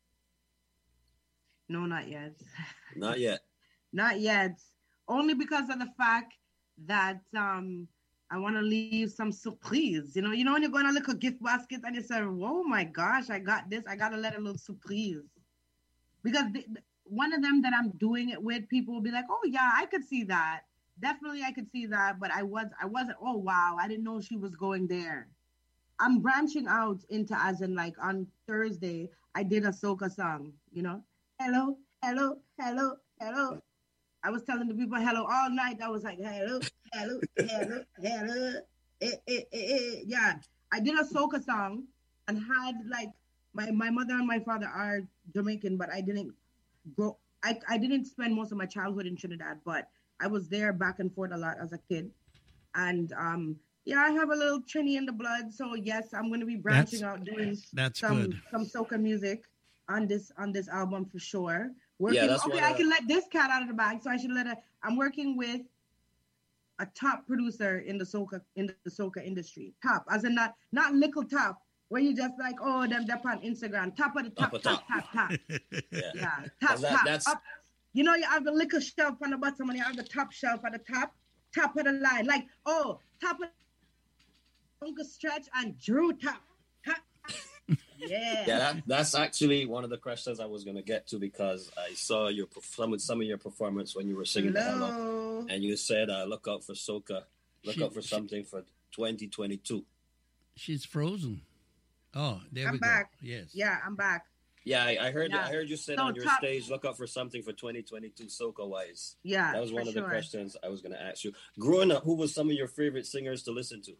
[SPEAKER 2] No, not yet.
[SPEAKER 3] Not yet.
[SPEAKER 2] Not yet. Only because of the fact that um I want to leave some surprise. You know, you know when you're going to look at gift basket and you say, "Oh my gosh, I got this. I gotta let a little surprise." Because the, the- one of them that I'm doing it with, people will be like, "Oh yeah, I could see that. Definitely, I could see that." But I was, I wasn't. Oh wow, I didn't know she was going there. I'm branching out into, as in like on Thursday, I did a soca song. You know, hello, hello, hello, hello. I was telling the people hello all night. I was like, hello, hello, hello, hello. Eh, eh, eh, eh. Yeah. I did a soca song and had like my, my mother and my father are Jamaican, but I didn't grow I, I didn't spend most of my childhood in Trinidad, but I was there back and forth a lot as a kid. And um yeah, I have a little Trini in the blood. So yes, I'm gonna be branching
[SPEAKER 1] That's-
[SPEAKER 2] out doing
[SPEAKER 1] That's
[SPEAKER 2] some
[SPEAKER 1] good.
[SPEAKER 2] some soca music on this on this album for sure. Working,
[SPEAKER 3] that's
[SPEAKER 2] okay,
[SPEAKER 3] one
[SPEAKER 2] I
[SPEAKER 3] of-
[SPEAKER 2] can let this cat out of the bag, so I should let her. I'm working with a top producer in the soca in the soca industry. Top, as in not not little top, where you just like, oh, them up on Instagram. Top of the top,
[SPEAKER 3] Top of
[SPEAKER 2] top,
[SPEAKER 3] top.
[SPEAKER 2] top, top.
[SPEAKER 3] Yeah.
[SPEAKER 2] Yeah, top,
[SPEAKER 3] That-
[SPEAKER 2] top.
[SPEAKER 3] that's-
[SPEAKER 2] Up. You know, you have the liquor shelf on the bottom, and you have the top shelf at the top. Top of the line, like oh, top of Uncle Stretch and Drew top. Top. Yeah.
[SPEAKER 3] Yeah, that, that's actually one of the questions I was going to get to because I saw your perf- some, of- some of your performance when you were singing the Hello,
[SPEAKER 2] Hello.
[SPEAKER 3] and you said, uh, look out for soca, look
[SPEAKER 1] She-
[SPEAKER 3] out for something for twenty twenty-two.
[SPEAKER 1] She's frozen. Oh, there
[SPEAKER 2] I'm
[SPEAKER 1] we
[SPEAKER 2] back.
[SPEAKER 1] go. Yes.
[SPEAKER 2] Yeah, I'm back.
[SPEAKER 3] Yeah, I, I heard
[SPEAKER 2] Yeah.
[SPEAKER 3] I heard you said
[SPEAKER 2] So
[SPEAKER 3] on your
[SPEAKER 2] top-
[SPEAKER 3] stage, look out for something for twenty twenty-two soca wise.
[SPEAKER 2] Yeah,
[SPEAKER 3] That was one
[SPEAKER 2] for
[SPEAKER 3] of the
[SPEAKER 2] sure.
[SPEAKER 3] questions I was going to ask you. Growing up, who was some of your favorite singers to listen to?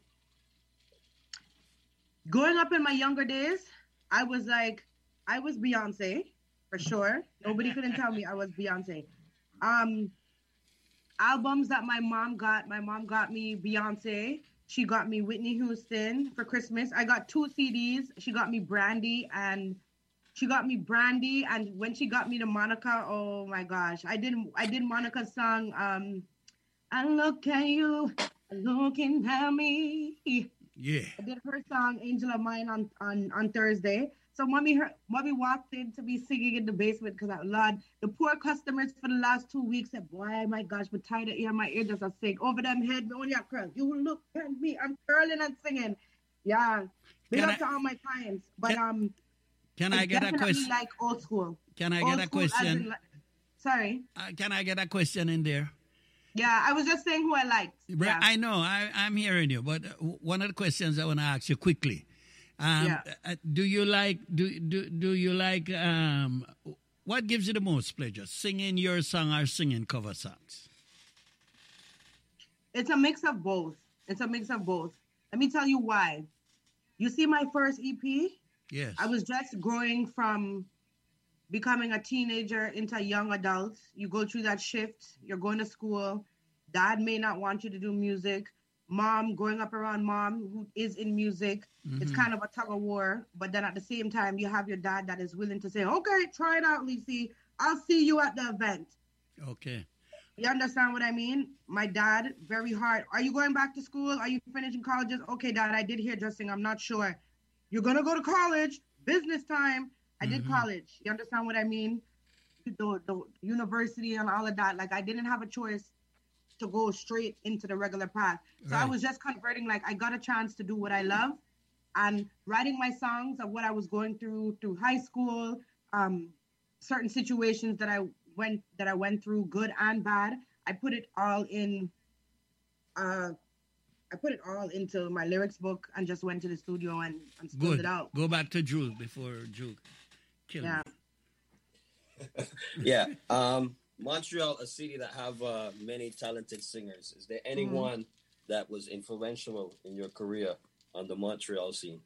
[SPEAKER 2] Growing up in my younger days, I was like, I was Beyonce for sure. Nobody couldn't tell me I was Beyonce. Um, albums that my mom got, my mom got me Beyonce. She got me Whitney Houston for Christmas. I got two C Ds. She got me Brandy and she got me Brandy. And when she got me the Monica, oh my gosh, I did I did Monica's song. Um, I look at you, looking at me.
[SPEAKER 1] Yeah.
[SPEAKER 2] I did her song "Angel of Mine" on on on Thursday. So mommy, her mommy walked in to be singing in the basement because Lord, the poor customers for the last two weeks said, "Boy, my gosh, but tired of hear my ear just a sing over them head. Me only a curl. You look at me, I'm curling and singing." Yeah, big
[SPEAKER 1] Can
[SPEAKER 2] up
[SPEAKER 1] I-
[SPEAKER 2] to all my clients. But
[SPEAKER 1] can-
[SPEAKER 2] um,
[SPEAKER 1] Can I get a
[SPEAKER 2] definitely
[SPEAKER 1] question?
[SPEAKER 2] like old school.
[SPEAKER 1] Can I
[SPEAKER 2] Old
[SPEAKER 1] get a
[SPEAKER 2] school as in
[SPEAKER 1] question?
[SPEAKER 2] like- sorry.
[SPEAKER 1] Uh, can I get a question in there?
[SPEAKER 2] Yeah, I was just saying who I liked.
[SPEAKER 1] Right,
[SPEAKER 2] Yeah.
[SPEAKER 1] I know, I, I'm hearing you, but uh, one of the questions I want to ask you quickly. Um,
[SPEAKER 2] Yeah.
[SPEAKER 1] uh, do you like, do, do, do you like, um, what gives you the most pleasure, singing your song or singing cover songs?
[SPEAKER 2] It's a mix of both. It's a mix of both. Let me tell you why. You see my first E P?
[SPEAKER 1] Yes.
[SPEAKER 2] I was just growing from becoming a teenager into a young adult. You go through that shift. You're going to school. Dad may not want you to do music. Mom, growing up around mom who is in music, it's kind of a tug of war. But then at the same time, you have your dad that is willing to say, okay, try it out, Lisi. I'll see you at the event.
[SPEAKER 1] Okay.
[SPEAKER 2] You understand what I mean? My dad, very hard. Are you going back to school? Are you finishing colleges? Okay, Dad, I did hairdressing. I'm not sure. You're going to go to college. Business time. I did college. You understand what I mean? The, the university and all of that. Like, I didn't have a choice to go straight into the regular path. So I
[SPEAKER 1] Right.
[SPEAKER 2] was just converting. Like, I got a chance to do what I love. And writing my songs of what I was going through through high school, um, certain situations that I went that I went through, good and bad. I put it all in. Uh, I put it all into my lyrics book and just went to the studio and, and spilled
[SPEAKER 1] Good.
[SPEAKER 2] it out.
[SPEAKER 1] Go back to Drew before Drew kill
[SPEAKER 2] Yeah.
[SPEAKER 1] me.
[SPEAKER 3] Yeah. Um, Montreal, a city that have uh, many talented singers. Is there anyone that was influential in your career on the Montreal scene?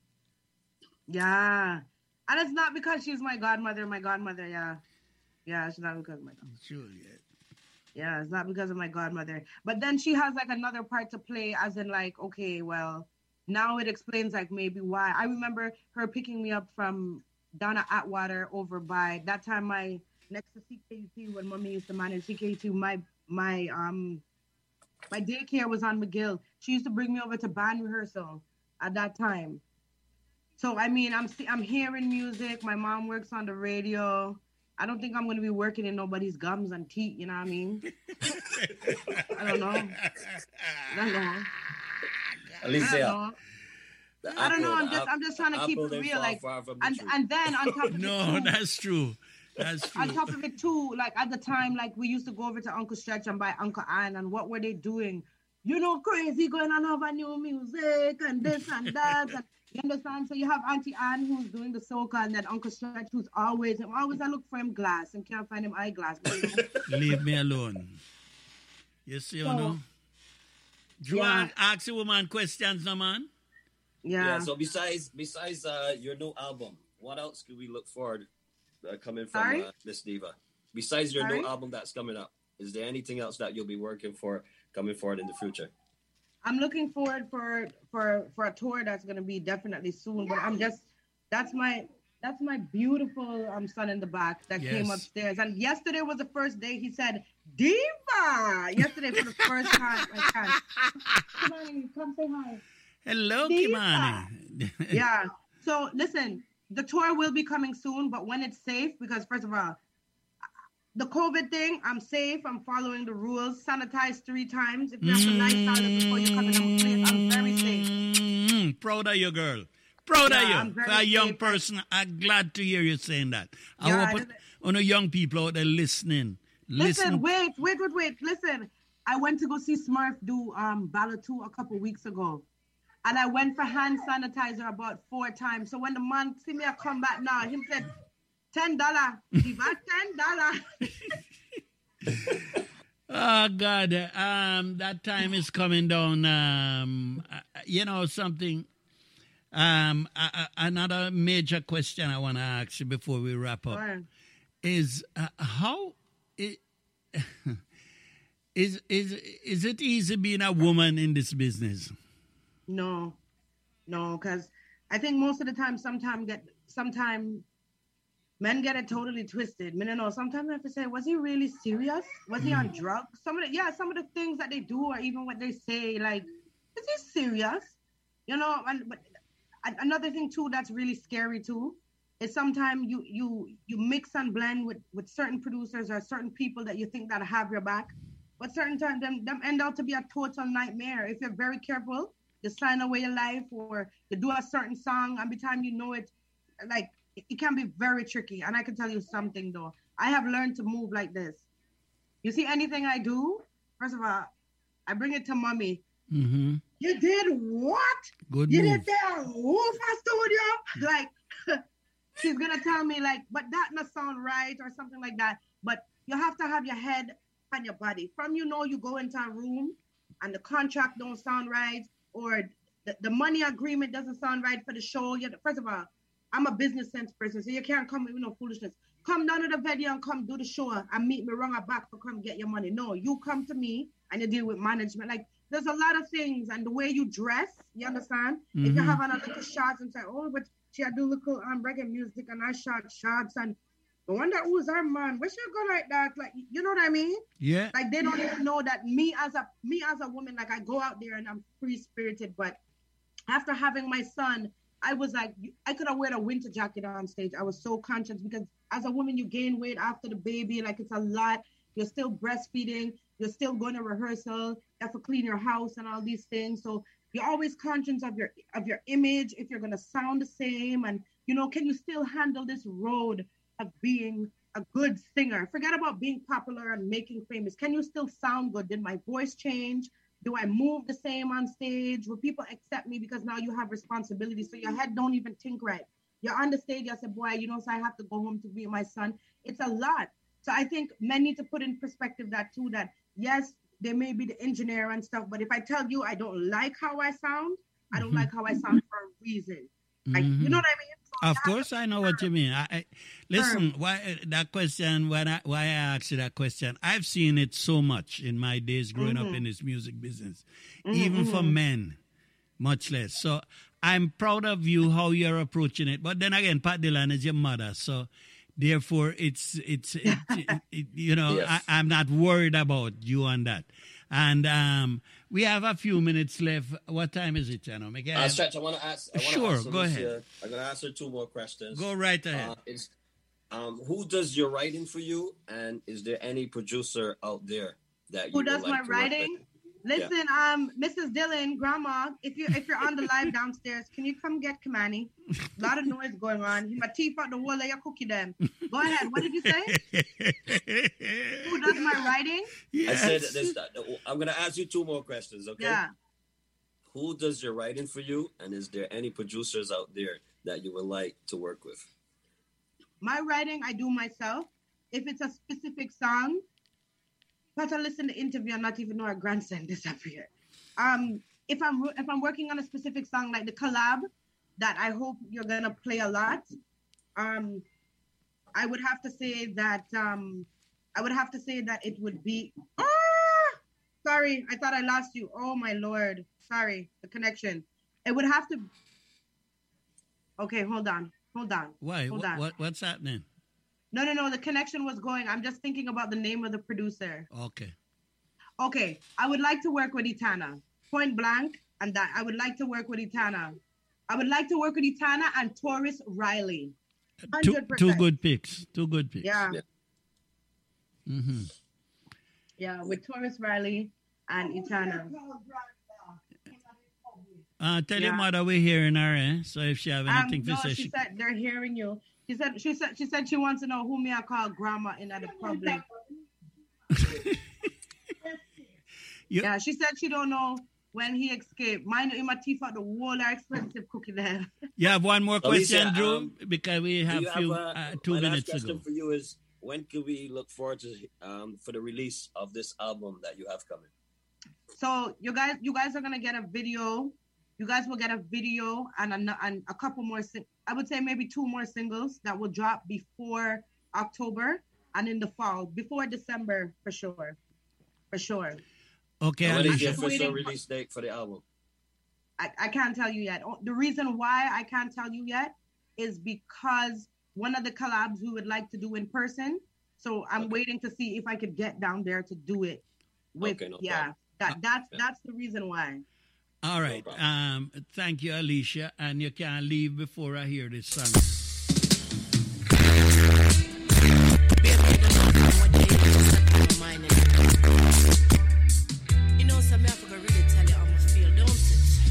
[SPEAKER 2] Yeah. And it's not because she's my godmother, my godmother, yeah. Yeah, it's not because of my godmother.
[SPEAKER 1] Juliet.
[SPEAKER 2] Yeah, it's not because of my godmother. But then she has like another part to play, as in like, okay, well, now it explains like maybe why. I remember her picking me up from Donna Atwater over by that time my next to C K U T when mommy used to manage C K U T, my my um my daycare was on McGill. She used to bring me over to band rehearsal at that time. So I mean, I'm I'm hearing music. My mom works on the radio. I don't think I'm going to be working in nobody's gums and teeth. You know what I mean? I don't know. I don't know.
[SPEAKER 3] Alicia,
[SPEAKER 2] I don't know. I don't know. I'm just I'm just trying to keep it real. Like, and and then on top of
[SPEAKER 1] no,
[SPEAKER 2] it too,
[SPEAKER 1] that's true. That's true.
[SPEAKER 2] On top of it too, like at the time, like we used to go over to Uncle Stretch and buy Uncle Ann, and what were they doing? You know, crazy going on over new music and this and that. And, you understand? So you have Auntie Ann who's doing the soca, and then Uncle Stretch who's always, always I look for him glass and can't find him eyeglass.
[SPEAKER 1] Leave me alone. You see, so, you know? Do you yeah. want to ask a woman questions, no man?
[SPEAKER 2] Yeah.
[SPEAKER 3] Yeah. So besides besides uh, your new album, what else could we look forward uh, coming from uh, Miss Diva? Besides your Sorry? new album that's coming up, is there anything else that you'll be working for coming forward in the future?
[SPEAKER 2] I'm looking forward for for for a tour that's gonna be definitely soon. But I'm just that's my that's my beautiful um son in the back that yes. came upstairs. And yesterday was the first day he said Diva. Yesterday for the first time. I can't. Kimani, come say hi.
[SPEAKER 1] Hello, Diva. Kimani.
[SPEAKER 2] Yeah. So listen, the tour will be coming soon, but when it's safe, because first of all, the COVID thing, I'm safe. I'm following the rules. Sanitize three times. If you have a nice toilet before you come in on place, I'm very safe.
[SPEAKER 1] Mm, proud of you, girl. Proud
[SPEAKER 2] yeah,
[SPEAKER 1] of you. For a young safe. person, I'm glad to hear you saying that. I
[SPEAKER 2] yeah,
[SPEAKER 1] hope on the young people out there listening.
[SPEAKER 2] Listen,
[SPEAKER 1] listen.
[SPEAKER 2] wait, wait, wait, wait. Listen, I went to go see Smurf do um, Ballatu a couple weeks ago. And I went for hand sanitizer about four times. So when the man see me I come back now, he said, Ten dollar, Diva, ten dollar.
[SPEAKER 1] Oh God, um, that time is coming down. Um, uh, you know something. Um, uh, another major question I want to ask you before we wrap up
[SPEAKER 2] sure.
[SPEAKER 1] is uh, how it, is is is it easy being a woman in this business?
[SPEAKER 2] No, no, because I think most of the time, sometimes get sometimes. Men get it totally twisted. Men, you know, sometimes I have to say, was he really serious? Was he on drugs? Some of the, yeah, some of the things that they do or even what they say, like, is he serious? You know, and but another thing too that's really scary too is sometimes you you you mix and blend with, with certain producers or certain people that you think that have your back, but certain times them, them end out to be a total nightmare. If you're very careful, you sign away your life or you do a certain song, and by the time you know it, like, it can be very tricky. And I can tell you something, though. I have learned to move like this. You see, anything I do, first of all, I bring it to mommy.
[SPEAKER 1] Mm-hmm.
[SPEAKER 2] You did what?
[SPEAKER 1] Good
[SPEAKER 2] you
[SPEAKER 1] move.
[SPEAKER 2] did that whole studio? Like, she's going to tell me, like, but that not sound right or something like that. But you have to have your head and your body. From, you know, you go into a room and the contract don't sound right or the, the money agreement doesn't sound right for the show. You, first of all, I'm a business sense person, so you can't come with no foolishness. Come down to the venue and come do the show and meet me wrong or back to come get your money. No, you come to me and you deal with management. Like, there's a lot of things, and the way you dress, you understand? Mm-hmm. If you have on a little shots and say, oh, but she do little um, reggae music and I shot shots and I wonder who's our man. Where she go like that? Like, you know what I mean?
[SPEAKER 1] Yeah.
[SPEAKER 2] Like, they don't even know that me as a me as a woman, like, I go out there and I'm free-spirited, but after having my son, I was like, I could have worn a winter jacket on stage. I was so conscious because as a woman, you gain weight after the baby. Like, it's a lot. You're still breastfeeding. You're still going to rehearsal. You have to clean your house and all these things. So you're always conscious of your of your image, if you're going to sound the same. And, you know, can you still handle this road of being a good singer? Forget about being popular and making famous. Can you still sound good? Did my voice change? Do I move the same on stage? Will people accept me because now you have responsibility? So your head don't even think right. You're on the stage, I said, boy, you know, so I have to go home to be with my son. It's a lot. So I think men need to put in perspective that too, that yes, they may be the engineer and stuff, but if I tell you I don't like how I sound, I don't like how I sound for a reason. Like, you know what I mean? So
[SPEAKER 1] Of
[SPEAKER 2] that's
[SPEAKER 1] course, I know what you mean. I, I listen.
[SPEAKER 2] Firm.
[SPEAKER 1] Why that question? When I, why I asked you that question? I've seen it so much in my days growing up in this music business, even for men, much less. So I'm proud of you how you're approaching it. But then again, Pat Dillon is your mother, so therefore it's it's it, it, it, you know
[SPEAKER 3] Yes.
[SPEAKER 1] I, I'm not worried about you on that. And um, we have a few minutes left. What time is it, Chano? Make
[SPEAKER 3] Uh, Stretch, I want to ask. I wanna
[SPEAKER 1] Sure,
[SPEAKER 3] ask
[SPEAKER 1] go
[SPEAKER 3] Alicia-
[SPEAKER 1] ahead.
[SPEAKER 3] I'm going to ask her two more questions.
[SPEAKER 1] Go right ahead.
[SPEAKER 3] Uh, is, um, who does your writing for you, and is there any producer out there that you
[SPEAKER 2] Who
[SPEAKER 3] would
[SPEAKER 2] does
[SPEAKER 3] like
[SPEAKER 2] my
[SPEAKER 3] to work
[SPEAKER 2] writing?
[SPEAKER 3] with?
[SPEAKER 2] Listen, um, Missus Dillon, Grandma, if you if you're on the live downstairs, can you come get Kamani? A lot of noise going on. He my teeth out the wall of your cookie them. Go ahead. What did you say? Who does my writing?
[SPEAKER 3] I said
[SPEAKER 1] Yes.
[SPEAKER 3] this. I'm going to ask you two more questions, okay?
[SPEAKER 2] Yeah.
[SPEAKER 3] Who does your writing for you, and is there any producers out there that you would like to work with?
[SPEAKER 2] My writing, I do myself. If it's a specific song, but I listen to the interview and not even know our grandson disappeared. Um, if I'm if I'm working on a specific song like the collab that I hope you're gonna play a lot, um, I would have to say that um, I would have to say that it would be. Ah, sorry, I thought I lost you. Oh my lord, sorry, the connection. It would have to. Okay, hold on, hold on.
[SPEAKER 1] Why?
[SPEAKER 2] Hold
[SPEAKER 1] What,
[SPEAKER 2] on.
[SPEAKER 1] what what's happening?
[SPEAKER 2] No, no, no. The connection was going. I'm just thinking about the name of the producer.
[SPEAKER 1] Okay.
[SPEAKER 2] Okay, I would like to work with Itana, point blank, and that I would like to work with Itana. I would like to work with Itana and Taurus Riley.
[SPEAKER 1] Two,
[SPEAKER 2] one hundred percent.
[SPEAKER 1] two good picks. Two good picks.
[SPEAKER 2] Yeah,
[SPEAKER 3] Yeah.
[SPEAKER 1] Mm-hmm.
[SPEAKER 2] yeah, with Taurus Riley and Itana.
[SPEAKER 1] Uh, tell your
[SPEAKER 2] Yeah.
[SPEAKER 1] mother we're hearing her, eh? So if she have
[SPEAKER 2] Um,
[SPEAKER 1] anything
[SPEAKER 2] no,
[SPEAKER 1] to say,
[SPEAKER 2] she
[SPEAKER 1] she...
[SPEAKER 2] said they're hearing you. She said she said she said she wants to know who me I call grandma in the public.
[SPEAKER 1] You-
[SPEAKER 2] Yeah, she said she don't know when he escaped. Mind in my teeth out the wall are expensive cookie there.
[SPEAKER 1] You have one more question,
[SPEAKER 3] Alicia,
[SPEAKER 1] Drew,
[SPEAKER 3] um,
[SPEAKER 1] because we
[SPEAKER 3] Do
[SPEAKER 1] have
[SPEAKER 3] you
[SPEAKER 1] few
[SPEAKER 3] a-
[SPEAKER 1] uh, two
[SPEAKER 3] my
[SPEAKER 1] minutes
[SPEAKER 3] last
[SPEAKER 1] to
[SPEAKER 3] question
[SPEAKER 1] go.
[SPEAKER 3] for you is, when can we look forward to um, for the release of this album that you have coming?
[SPEAKER 2] So you guys, you guys are gonna get a video. You guys will get a video and a, and a couple more. Sing- I would say maybe two more singles that will drop before October and in the fall, before December for sure, for sure.
[SPEAKER 1] Okay,
[SPEAKER 3] And when is the
[SPEAKER 1] Alicia.
[SPEAKER 2] just
[SPEAKER 3] official
[SPEAKER 2] waiting for-
[SPEAKER 3] release date for the album?
[SPEAKER 2] I, I can't tell you yet. Oh, the reason why I can't tell you yet is because one of the collabs we would like to do in person. So I'm
[SPEAKER 3] Okay.
[SPEAKER 2] waiting to see if I could get down there to do it. With
[SPEAKER 3] Okay, no
[SPEAKER 2] yeah,
[SPEAKER 3] problem.
[SPEAKER 2] that that's
[SPEAKER 3] Yeah.
[SPEAKER 2] that's the reason why.
[SPEAKER 1] All right.
[SPEAKER 3] problem.
[SPEAKER 1] Um, thank you, Alicia. And you can't leave before I hear this song.
[SPEAKER 4] You know, some I forgot really tell you how I feel, don't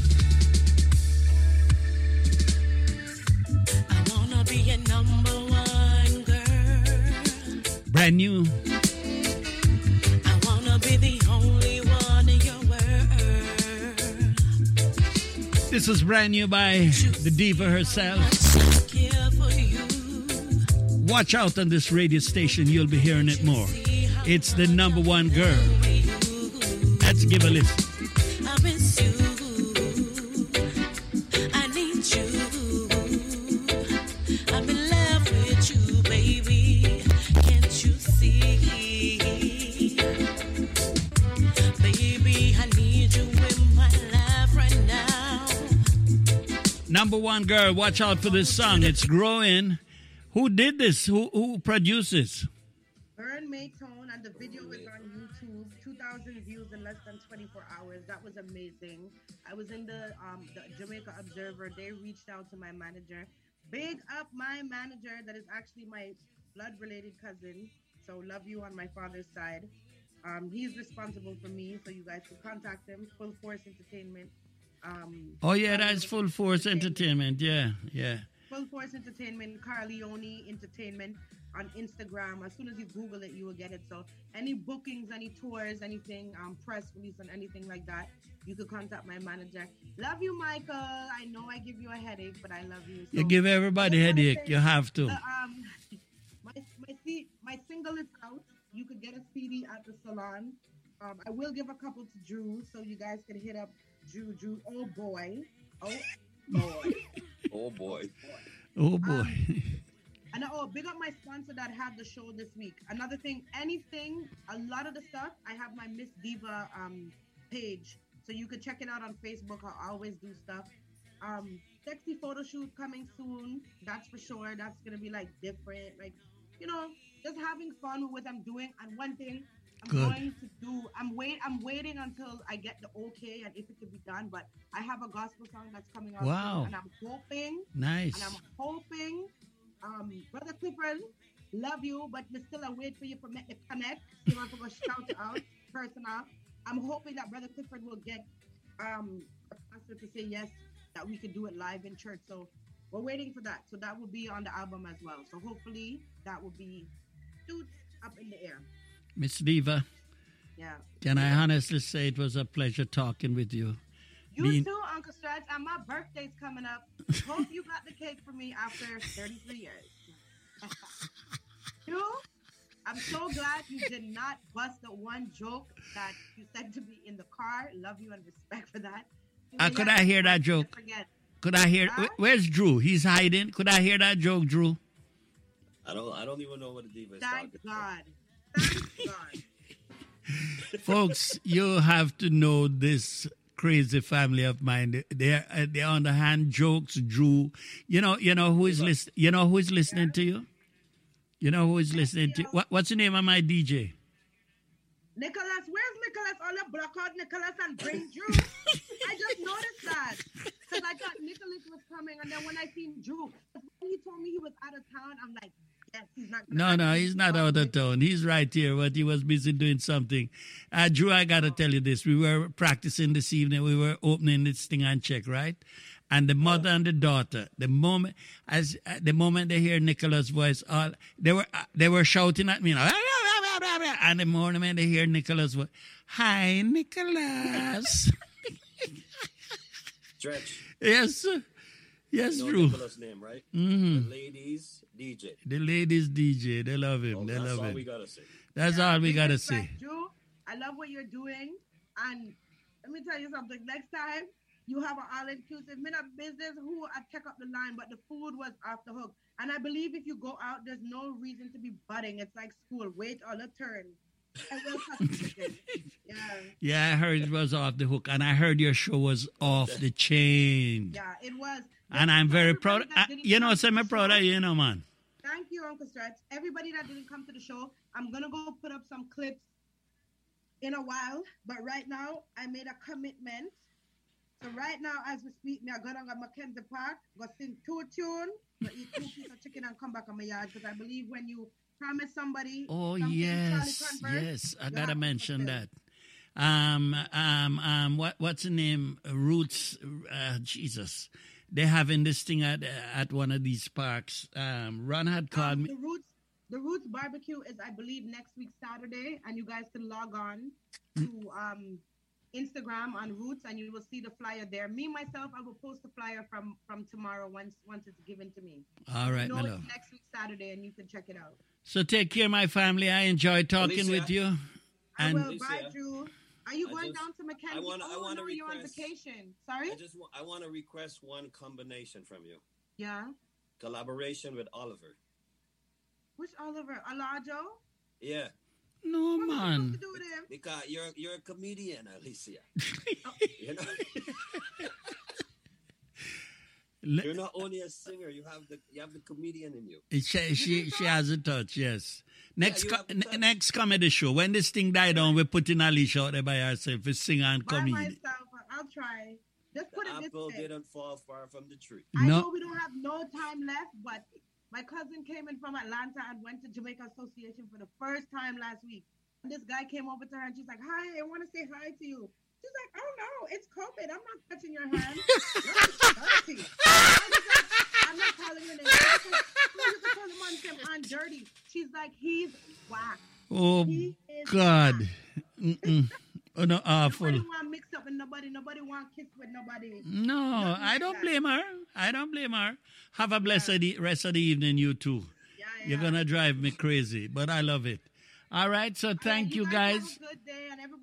[SPEAKER 4] it? I wanna be a number one girl.
[SPEAKER 1] Brand new.
[SPEAKER 4] I wanna be the only one in your world.
[SPEAKER 1] This is brand new by the diva herself.
[SPEAKER 4] I care for you.
[SPEAKER 1] Watch out on this radio station. You'll be hearing it more. It's the number one girl. Let's give a listen.
[SPEAKER 4] I miss you. I need you. I'm in love with you, baby. Can't you see? Baby, I need you in my life right now.
[SPEAKER 1] Number one girl. Watch out for this song. It's growing. Who did this? Who who produced this?
[SPEAKER 2] Vern Maytone, and the video is on YouTube. two thousand views in less than twenty-four hours. That was amazing. I was in the um the Jamaica Observer. They reached out to my manager. Big up my manager that is actually my blood related cousin. So love you on my father's side. Um, he's responsible for me, so you guys can contact him. Full Force Entertainment. Um,
[SPEAKER 1] Oh yeah, that's Full Force Entertainment. Yeah, yeah.
[SPEAKER 2] Full Force Entertainment, Carl Leone Entertainment on Instagram. As soon as you Google it, you will get it. So any bookings, any tours, anything, um, press release and anything like that, you could contact my manager. Love you, Michael. I know I give you a headache, but I love you. So,
[SPEAKER 1] You give everybody
[SPEAKER 2] I just wanna
[SPEAKER 1] headache.
[SPEAKER 2] say,
[SPEAKER 1] You have to.
[SPEAKER 2] uh, um, my my C, my single is out. You could get a C D at the salon. Um, I will give a couple to Drew, so you guys can hit up Drew. Drew, oh boy, oh boy,
[SPEAKER 3] Oh boy.
[SPEAKER 1] Oh boy.
[SPEAKER 2] Um, and oh, big up my sponsor that had the show this week. Another thing, anything, a lot of the stuff, I have my Miss Diva um page, so you can check it out on Facebook. I always do stuff. Um, sexy photo shoot coming soon. That's for sure. That's gonna be like different, like you know, just having fun with what I'm doing. And one thing I'm
[SPEAKER 1] Good.
[SPEAKER 2] going to do, I'm wait, I'm waiting until I get the okay and if it could be done. But I have a gospel song that's coming out
[SPEAKER 1] Wow.
[SPEAKER 2] soon, and I'm hoping,
[SPEAKER 1] Nice.
[SPEAKER 2] and I'm hoping, um, Brother Clifford, love you, but we still a wait for you for me to connect. You want to go shout it out personal. I'm hoping that Brother Clifford will get um a pastor to say yes, that we could do it live in church. So we're waiting for that. So that will be on the album as well. So hopefully that will be shoots up in the air.
[SPEAKER 1] Miss Diva,
[SPEAKER 2] Yeah.
[SPEAKER 1] can I honestly say it was a pleasure talking with you?
[SPEAKER 2] You
[SPEAKER 1] Being-
[SPEAKER 2] too, Uncle Stretch. And my birthday's coming up. Hope you got the cake for me after thirty-three years. You, I'm so glad you did not bust the one joke that you said to me in the car. Love you and respect for that.
[SPEAKER 1] Uh, could I hear that joke?
[SPEAKER 2] Forget.
[SPEAKER 1] Could I hear?
[SPEAKER 2] Huh?
[SPEAKER 1] wh- Where's Drew? He's hiding. Could I hear that joke, Drew?
[SPEAKER 3] I don't I don't even know what the diva is
[SPEAKER 2] Thank
[SPEAKER 3] talking
[SPEAKER 2] God. Thank God.
[SPEAKER 1] Folks, you have to know this crazy family of mine. They're uh, they're on the hand jokes. Drew, you know, you know who is listen. You know who is listening to you. You know who is listening to. What, what's the name of my D J?
[SPEAKER 2] Nicholas, where's Nicholas? All the block out Nicholas and bring Drew. I just noticed that. Because I thought Nicholas was coming, and then when I seen Drew, when he told me he was out of town, I'm like, yes, he's not
[SPEAKER 1] No,
[SPEAKER 2] gonna-
[SPEAKER 1] no, he's not out of town. He's right here, but he was busy doing something. Uh, Drew, I got to tell you this. We were practicing this evening. We were opening this thing on check, right? And the mother and the daughter, the moment as uh, the moment they hear Nicholas' voice, all they were uh, they were shouting at me, you know, and the moment they hear Nicholas' voice, hi, Nicholas.
[SPEAKER 3] Stretch.
[SPEAKER 1] Yes, sir. Yes,
[SPEAKER 3] You know
[SPEAKER 1] Drew.
[SPEAKER 3] Nicholas' name, right?
[SPEAKER 1] Mhm.
[SPEAKER 3] The ladies D J.
[SPEAKER 1] The ladies D J, they love him.
[SPEAKER 3] Oh,
[SPEAKER 1] they
[SPEAKER 3] that's
[SPEAKER 1] love
[SPEAKER 3] all
[SPEAKER 1] him.
[SPEAKER 3] we gotta say.
[SPEAKER 1] That's
[SPEAKER 2] Yeah,
[SPEAKER 1] all we
[SPEAKER 2] big
[SPEAKER 1] gotta
[SPEAKER 2] respect,
[SPEAKER 1] say.
[SPEAKER 2] Drew, I love what you're doing. And let me tell you something. Next time you have an all-inclusive, me not business who I check up the line, but the food was off the hook. And I believe if you go out, there's no reason to be butting. It's like school. Wait on a turn. I will cut the chicken. Yeah.
[SPEAKER 1] Yeah, I heard it was off the hook, and I heard your show was off the chain.
[SPEAKER 2] Yeah, it was.
[SPEAKER 1] And I'm very proud.
[SPEAKER 2] Everybody that
[SPEAKER 1] I,
[SPEAKER 2] didn't
[SPEAKER 1] you know,
[SPEAKER 2] come
[SPEAKER 1] so
[SPEAKER 2] to
[SPEAKER 1] I'm
[SPEAKER 2] the
[SPEAKER 1] proud
[SPEAKER 2] show-
[SPEAKER 1] of you, you know, man.
[SPEAKER 2] Thank you, Uncle Stretch. Everybody that didn't come to the show, I'm going to go put up some clips in a while. But right now, I made a commitment. So right now, as we speak, me I go down to Mackenzie Park, go sing two tunes, go eat two pieces of chicken and come back on my yard. Because I believe when you promise somebody
[SPEAKER 1] Oh
[SPEAKER 2] something,
[SPEAKER 1] yes,
[SPEAKER 2] Charlie Converse,
[SPEAKER 1] yes. I
[SPEAKER 2] you
[SPEAKER 1] gotta
[SPEAKER 2] have to
[SPEAKER 1] mention
[SPEAKER 2] fulfill.
[SPEAKER 1] that. Um, um, um. What what's the name? Roots. Uh, Jesus. They're having this thing at at one of these parks. Um, Ron had called
[SPEAKER 2] Um,
[SPEAKER 1] me.
[SPEAKER 2] the Roots, the Roots barbecue is, I believe, next week Saturday, and you guys can log on to um, Instagram on Roots, and you will see the flyer there. Me myself, I will post the flyer from from tomorrow once once it's given to me.
[SPEAKER 1] All right,
[SPEAKER 2] you
[SPEAKER 1] my
[SPEAKER 2] know,
[SPEAKER 1] love.
[SPEAKER 2] it's next week Saturday, and you can check it out.
[SPEAKER 1] So take care, my family. I enjoyed talking
[SPEAKER 3] Alicia.
[SPEAKER 1] with you.
[SPEAKER 2] I
[SPEAKER 1] And
[SPEAKER 2] will.
[SPEAKER 3] Alicia,
[SPEAKER 2] Bye, Drew. Are you
[SPEAKER 3] I
[SPEAKER 2] going
[SPEAKER 3] just-
[SPEAKER 2] down to Mackenzie?
[SPEAKER 3] I wanna- I
[SPEAKER 2] oh
[SPEAKER 3] wanna
[SPEAKER 2] no, you're on
[SPEAKER 3] request-
[SPEAKER 2] vacation. Sorry.
[SPEAKER 3] I just wa- I want to request one combination from you.
[SPEAKER 2] Yeah.
[SPEAKER 3] Collaboration with Oliver.
[SPEAKER 2] Which Oliver? Alajo?
[SPEAKER 3] Yeah,
[SPEAKER 1] no,
[SPEAKER 2] What am I supposed
[SPEAKER 1] man.
[SPEAKER 2] to do with him?
[SPEAKER 3] because you're you're a comedian, Alicia. you know,
[SPEAKER 1] Le-
[SPEAKER 3] you're not only a singer. You have the you have the comedian in you.
[SPEAKER 1] She, she, she has a touch, yes. Next
[SPEAKER 3] you
[SPEAKER 1] co-
[SPEAKER 3] have a
[SPEAKER 1] n-
[SPEAKER 3] touch.
[SPEAKER 1] next comedy show. When this thing die down, we're putting Alicia out there by herself to sing and
[SPEAKER 2] By
[SPEAKER 1] comedy.
[SPEAKER 2] myself. I'll try. Just put
[SPEAKER 3] The
[SPEAKER 2] it this
[SPEAKER 3] apple
[SPEAKER 2] way.
[SPEAKER 3] didn't fall far from the tree.
[SPEAKER 2] I
[SPEAKER 1] No.
[SPEAKER 2] know we don't have no time left, but my cousin came in from Atlanta and went to Jamaica Association for the first time last week. And this guy came over to her and she's like, "Hi, I want to say hi to you." She's like, "Oh no, it's COVID. I'm not touching your hand." You're dirty. I was like, I'm not calling your name. She's like, "No, you can call him on him on dirty." She's like, "He's whack.
[SPEAKER 1] Oh,
[SPEAKER 2] He is
[SPEAKER 1] God.
[SPEAKER 2] whack."
[SPEAKER 1] Mm-mm. Oh, no, awful.
[SPEAKER 2] Nobody want mix up with nobody. Nobody want kiss with nobody.
[SPEAKER 1] No,
[SPEAKER 2] Nothing
[SPEAKER 1] I
[SPEAKER 2] like
[SPEAKER 1] don't
[SPEAKER 2] that.
[SPEAKER 1] blame her. I don't blame her. Have a blessed e- rest of the evening, you too.
[SPEAKER 2] Yeah, yeah.
[SPEAKER 1] You're going to drive me crazy, but I love it. All right, so thank
[SPEAKER 2] Yeah,
[SPEAKER 1] you
[SPEAKER 2] guys
[SPEAKER 1] guys.
[SPEAKER 2] have a good day, and everybody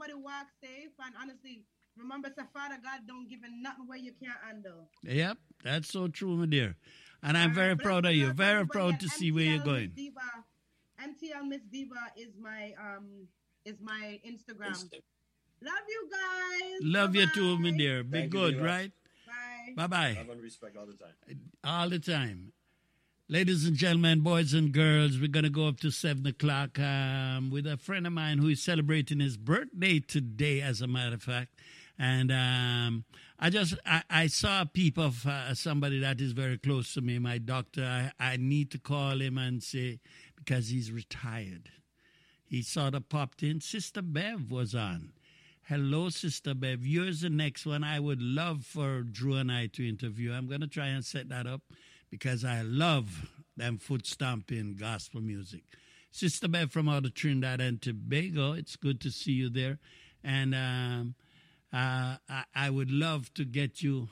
[SPEAKER 2] everybody walk safe. And honestly, remember, say, Father God don't give you nothing where you can't handle.
[SPEAKER 1] Yep, that's so true, my dear. And I'm
[SPEAKER 2] All
[SPEAKER 1] very
[SPEAKER 2] right,
[SPEAKER 1] proud of
[SPEAKER 2] blessings
[SPEAKER 1] you.
[SPEAKER 2] out to
[SPEAKER 1] Very
[SPEAKER 2] everybody.
[SPEAKER 1] proud
[SPEAKER 2] And
[SPEAKER 1] to see where you're
[SPEAKER 2] M T L Miss
[SPEAKER 1] going.
[SPEAKER 2] Diva, M T L Miss Diva is my um is my Instagram.
[SPEAKER 3] Insta-
[SPEAKER 2] Love you guys.
[SPEAKER 1] Love you too, my
[SPEAKER 2] Bye-bye.
[SPEAKER 1] dear. Be
[SPEAKER 3] Thank you,
[SPEAKER 1] good,
[SPEAKER 3] Diva.
[SPEAKER 1] right?
[SPEAKER 2] Bye.
[SPEAKER 1] Bye-bye.
[SPEAKER 3] Love and respect all the time.
[SPEAKER 1] All the time. Ladies and gentlemen, boys and girls, we're going to go up to seven o'clock um, with a friend of mine who is celebrating his birthday today, as a matter of fact. And um, I just, I, I saw a peep of uh, somebody that is very close to me, my doctor. I, I need to call him and say, because he's retired. He sort of popped in. Sister Bev was on. Hello, Sister Bev. Yours the next one. I would love for Drew and I to interview. I'm going to try and set that up because I love them foot stomping gospel music. Sister Bev from out of Trinidad and Tobago, it's good to see you there. And um, uh, I, I would love to get you.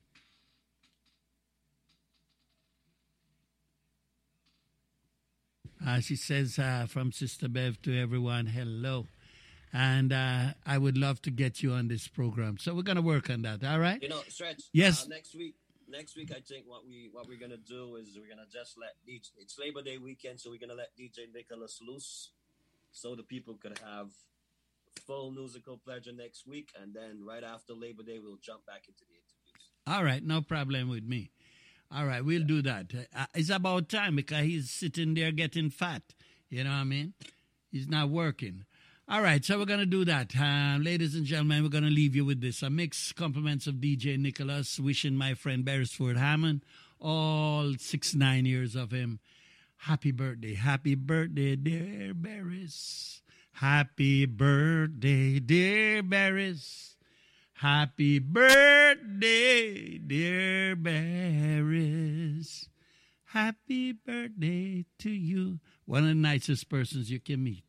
[SPEAKER 1] Uh, she says uh, from Sister Bev to everyone, hello. And uh, I would love to get you on this program. So we're going to work on that, all right?
[SPEAKER 3] You know, Stretch.
[SPEAKER 1] Yes.
[SPEAKER 3] Uh, next week, next week, I think what we what we're gonna do is we're gonna just let D J. It's Labor Day weekend, so we're gonna let D J Nicholas loose, so the people could have full musical pleasure next week, and then right after Labor Day, we'll jump back into the interviews.
[SPEAKER 1] All right, no problem with me. All right, we'll do that. Uh, it's about time because he's sitting there getting fat. You know what I mean? He's not working. All right, so we're going to do that. Uh, ladies and gentlemen, we're going to leave you with this. A mixed compliments of D J Nicholas, wishing my friend Beresford Hammond, all six, nine years of him, happy birthday. Happy birthday, dear Beres. Happy birthday, dear Beres. Happy birthday, dear Beres. Happy birthday to you. One of the nicest persons you can meet.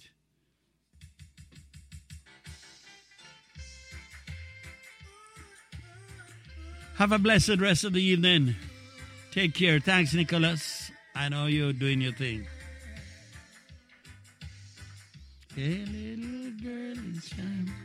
[SPEAKER 1] Have a blessed rest of the evening. Take care. Thanks, Nicholas. I know you're doing your thing. Hey, little girl in shine.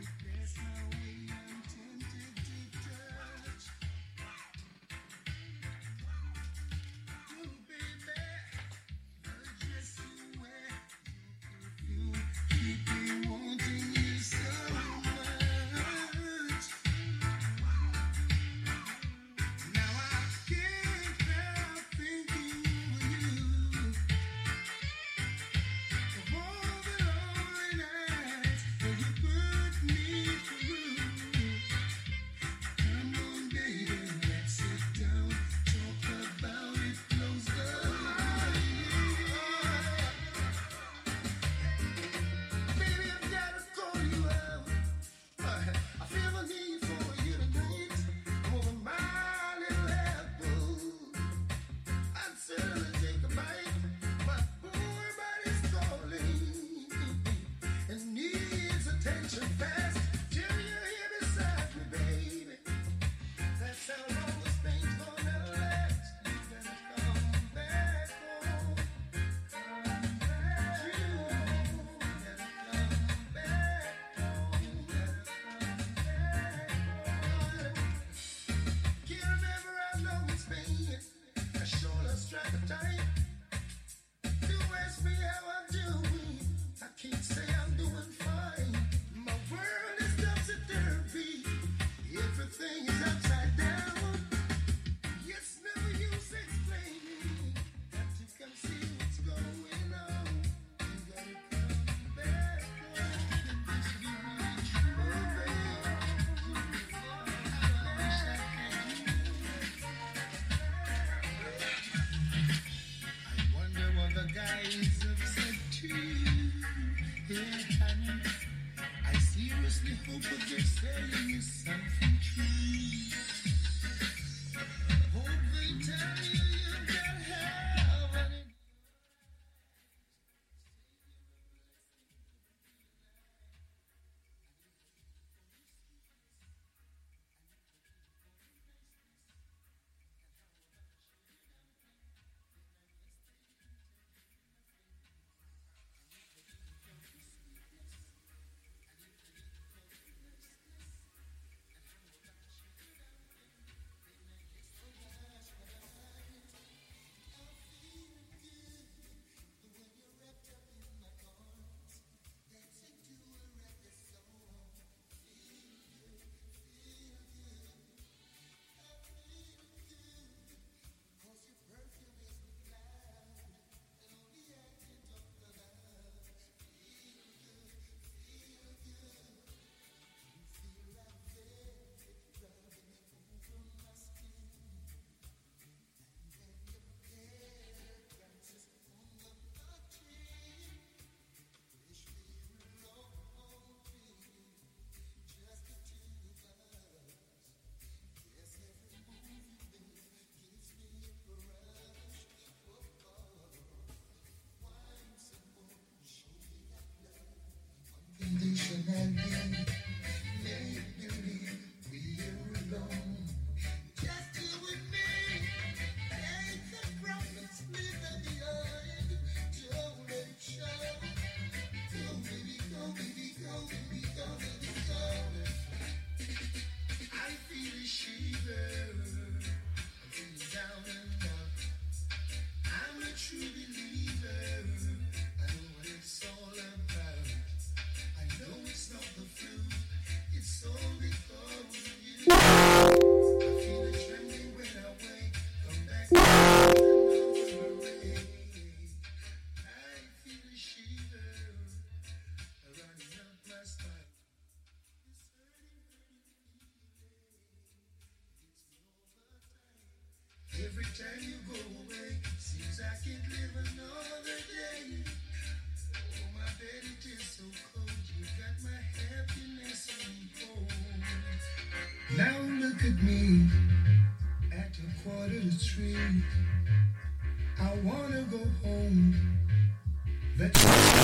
[SPEAKER 5] home. That's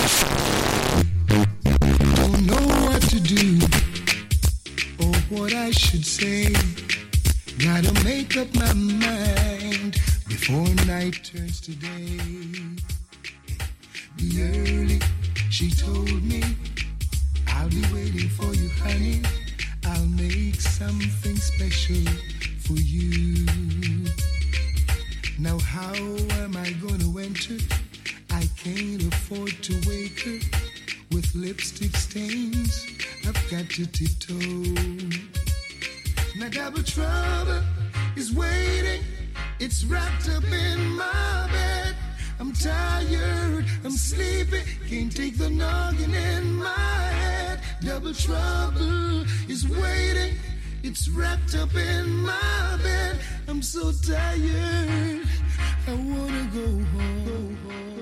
[SPEAKER 5] don't know what to do or what I should say. Gotta make up my mind before night turns to day. Be early, she told me, I'll be waiting for you, honey. I'll make something special for you. Now how am I gonna enter? I can't afford to wake her with lipstick stains. I've got to tiptoe. Now double trouble is waiting. It's wrapped up in my bed. I'm tired, I'm sleepy, can't take the noggin in my head. Double trouble is waiting. It's wrapped up in my bed. I'm so tired, I wanna go home.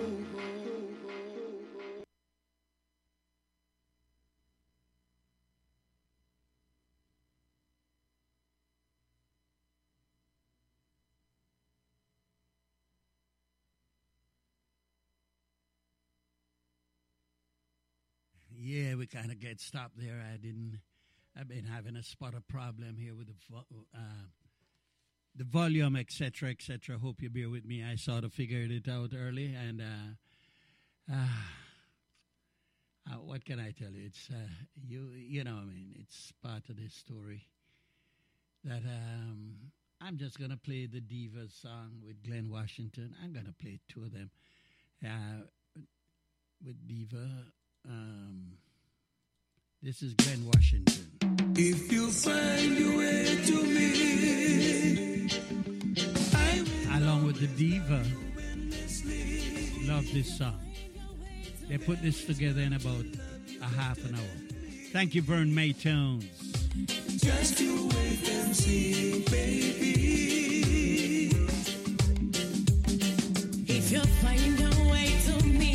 [SPEAKER 1] Yeah, we kind of get stopped there. I didn't. I've been having a spotter problem here with the vo- uh, the volume, et cetera, et cetera. Hope you bear with me. I sort of figured it out early, and uh, uh, uh, what can I tell you? It's uh, you. You know, I mean, it's part of this story. That um, I'm just gonna play the Divas song with Glenn Washington. I'm gonna play two of them uh, with Diva. Um, this is Glenn Washington.
[SPEAKER 5] If you find your way to me, I
[SPEAKER 1] along with the Diva, love this song. They put this together in about a half an hour. Thank you, Vern Maytones.
[SPEAKER 5] Just you wait and see, baby.
[SPEAKER 4] If you find your way to me,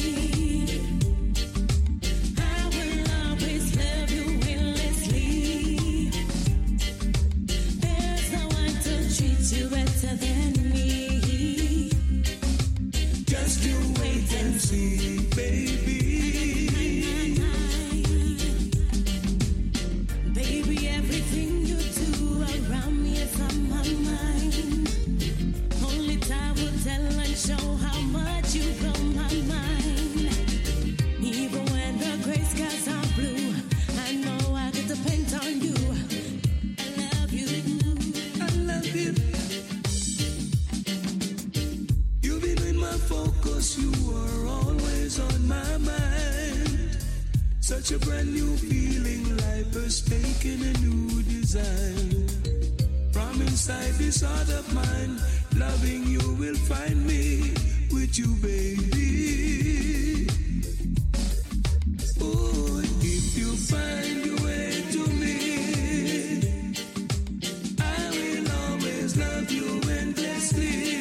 [SPEAKER 4] you better than me.
[SPEAKER 5] Just you wait and see, baby.
[SPEAKER 4] Baby, everything you do around me is on my mind. Only time will tell and show how much you blow my mind. Even when the gray skies are blue, I know I can depend on you. I love you.
[SPEAKER 5] I love you. Focus, you are always on my mind. Such a brand new feeling, life has taken a new design. From inside this heart of mine, loving you will find me with you, baby. Oh, if you find your way to me, I will always love you endlessly.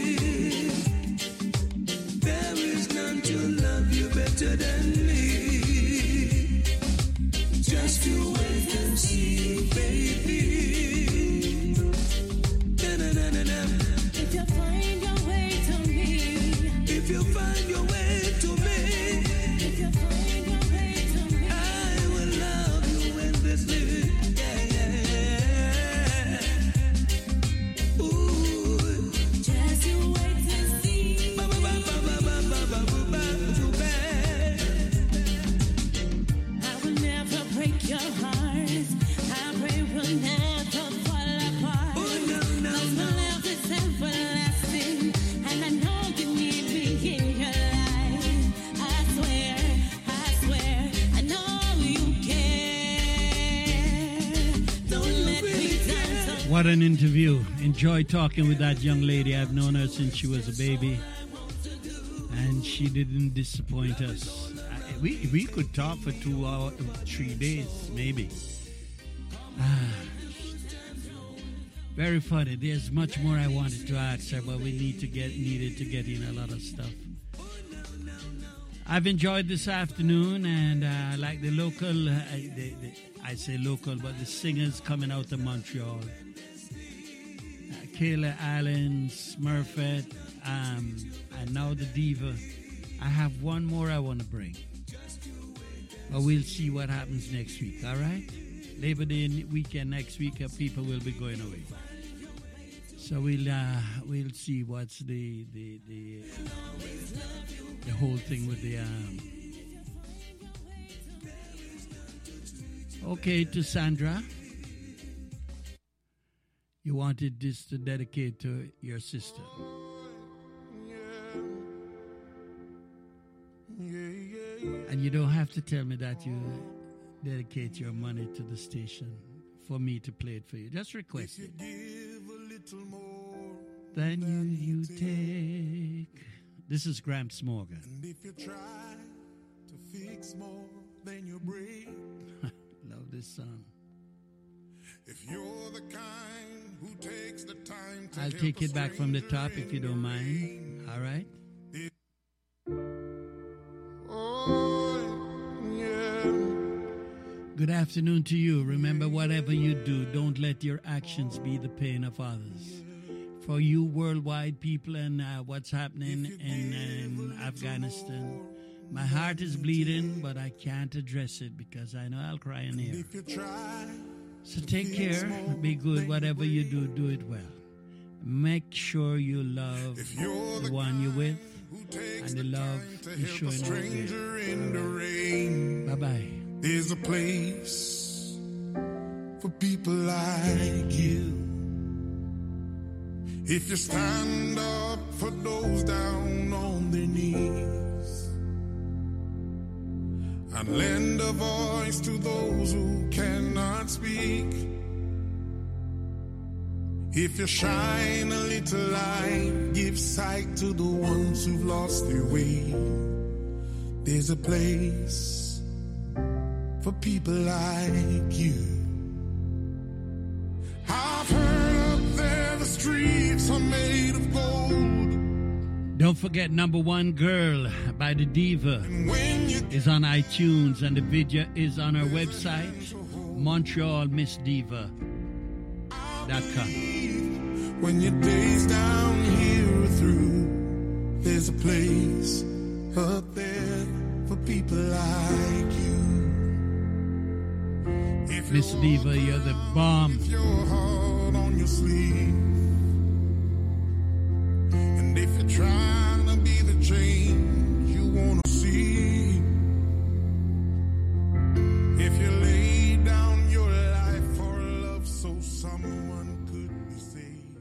[SPEAKER 5] Better than me. Just you wait and see, baby. Na-na-na-na-na.
[SPEAKER 4] If you find your way to me,
[SPEAKER 5] if you find your way to me,
[SPEAKER 4] if you find your way to me,
[SPEAKER 5] I will love you endlessly. Yeah, yeah, yeah. Ooh.
[SPEAKER 4] just you wait and see.
[SPEAKER 5] Ba, ba, ba, ba, ba, ba, ba, ba, ba.
[SPEAKER 4] Break your heart. I pray we'll never fall apart.
[SPEAKER 5] Oh, no, no,
[SPEAKER 4] Cause
[SPEAKER 5] no.
[SPEAKER 4] my love is everlasting, and I know you need me in your life. I swear, I swear, I know you care. Don't let me down.
[SPEAKER 1] What an interview. Enjoy talking with that young lady. I've known her since she was a baby, and she didn't disappoint us. We we could talk for two hours, three days, maybe. Ah, very funny. There's much more I wanted to ask her, but we need to get needed to get in a lot of stuff. I've enjoyed this afternoon, and uh, like the local, uh, the, the, I say local, but the singers coming out of Montreal. Uh, Kayla Allen, Smurfette, um, and now the Diva. I have one more I want to bring. But we'll see what happens next week, all right? Labor Day weekend next week, uh, people will be going away. So we'll uh, we'll see what's the the the, the whole thing with the um. Okay, to Sandra, you wanted this to dedicate to your sister. And you don't have to tell me that you dedicate your money to the station for me to play it for you. Just request it. Then you, you take. This is Gramps Morgan.
[SPEAKER 6] And if you try to fix more than you break.
[SPEAKER 1] Love this song.
[SPEAKER 6] If you're the kind who takes the time to
[SPEAKER 1] I'll take it back from the top if you don't mind. All right? Good afternoon to you. Remember, whatever you do, don't let your actions be the pain of others. For you worldwide people and uh, what's happening in, in Afghanistan, my heart is bleeding, but I can't address it because I know I'll cry in here. So take care, be good, whatever you do, do it well. Make sure you love the one you're with, and the love is showing over. Bye-bye.
[SPEAKER 6] There's a place for people like you. If you stand up for those down on their knees and lend a voice to those who cannot speak. If you shine a little light, give sight to the ones who've lost their way. There's a place for people like you. I've heard up there the streets are made of gold.
[SPEAKER 1] Don't forget Number One Girl by The Diva is on iTunes, and the video is on our website, Montreal Miss Diva dot com.
[SPEAKER 6] When your days down here are through, there's a place up there for people like you.
[SPEAKER 1] Miss Diva, you're the bomb.
[SPEAKER 6] If your heart on your sleeve, and if you're trying to be the change you want to see, if you lay down your life for love so someone could be saved.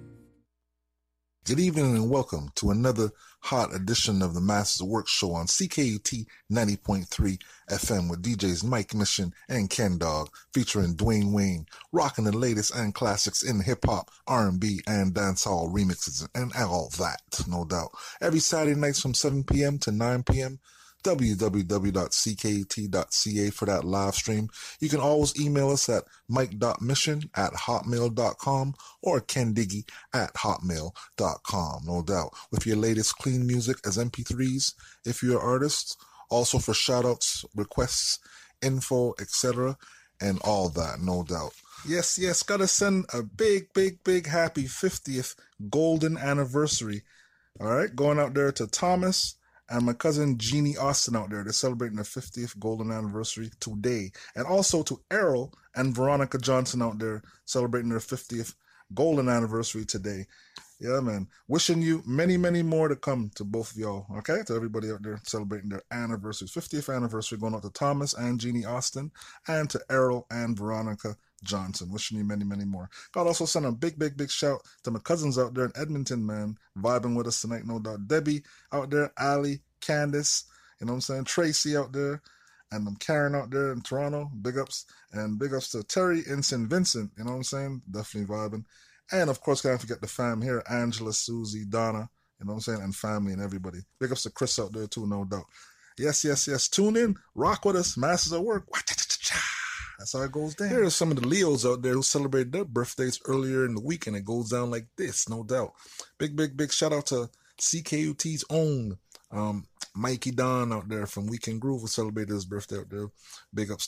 [SPEAKER 7] Good evening and welcome to another hot edition of the Masters of Work Show on C K U T ninety point three F M with D Js Mike Mission and Ken Dog, featuring Dwayne Wayne, rocking the latest and classics in hip-hop, R and B, and dancehall remixes, and all that, no doubt. Every Saturday nights from seven p.m. to nine p.m., w w w dot c k u t dot c a for that live stream. You can always email us at mike dot mission at hotmail dot com or kendiggy at hotmail dot com, no doubt, with your latest clean music as M P threes if you're an artist, also for shout-outs, requests, info, et cetera, and all that, no doubt. Yes, yes, gotta send a big, big, big happy fiftieth golden anniversary, all right, going out there to Thomas and my cousin Jeannie Austin out there. They're celebrating their fiftieth golden anniversary today. And also to Errol and Veronica Johnson out there celebrating their fiftieth golden anniversary today. Yeah, man. Wishing you many, many more to come to both of y'all, okay? To everybody out there celebrating their anniversaries. fiftieth anniversary going out to Thomas and Jeannie Austin and to Errol and Veronica Johnson. Wishing you many, many more. God also send a big, big, big shout to my cousins out there in Edmonton, man. Vibing with us tonight, no doubt. Debbie out there, Ali, Candace, you know what I'm saying? Tracy out there, and I'm Karen out there in Toronto. Big ups. And big ups to Terry in Saint Vincent, you know what I'm saying? Definitely vibing. And of course, can't forget the fam here, Angela, Susie, Donna, you know what I'm saying? And family and everybody. Big ups to Chris out there too, no doubt. Yes, yes, yes. Tune in. Rock with us. Masters at Work. That's how it goes down. Here are some of the Leos out there who celebrated their birthdays earlier in the week, and it goes down like this, no doubt. Big, big, big shout out to C K U T's own um, Mikey Don out there from Weekend Groove who celebrated his birthday out there. Big ups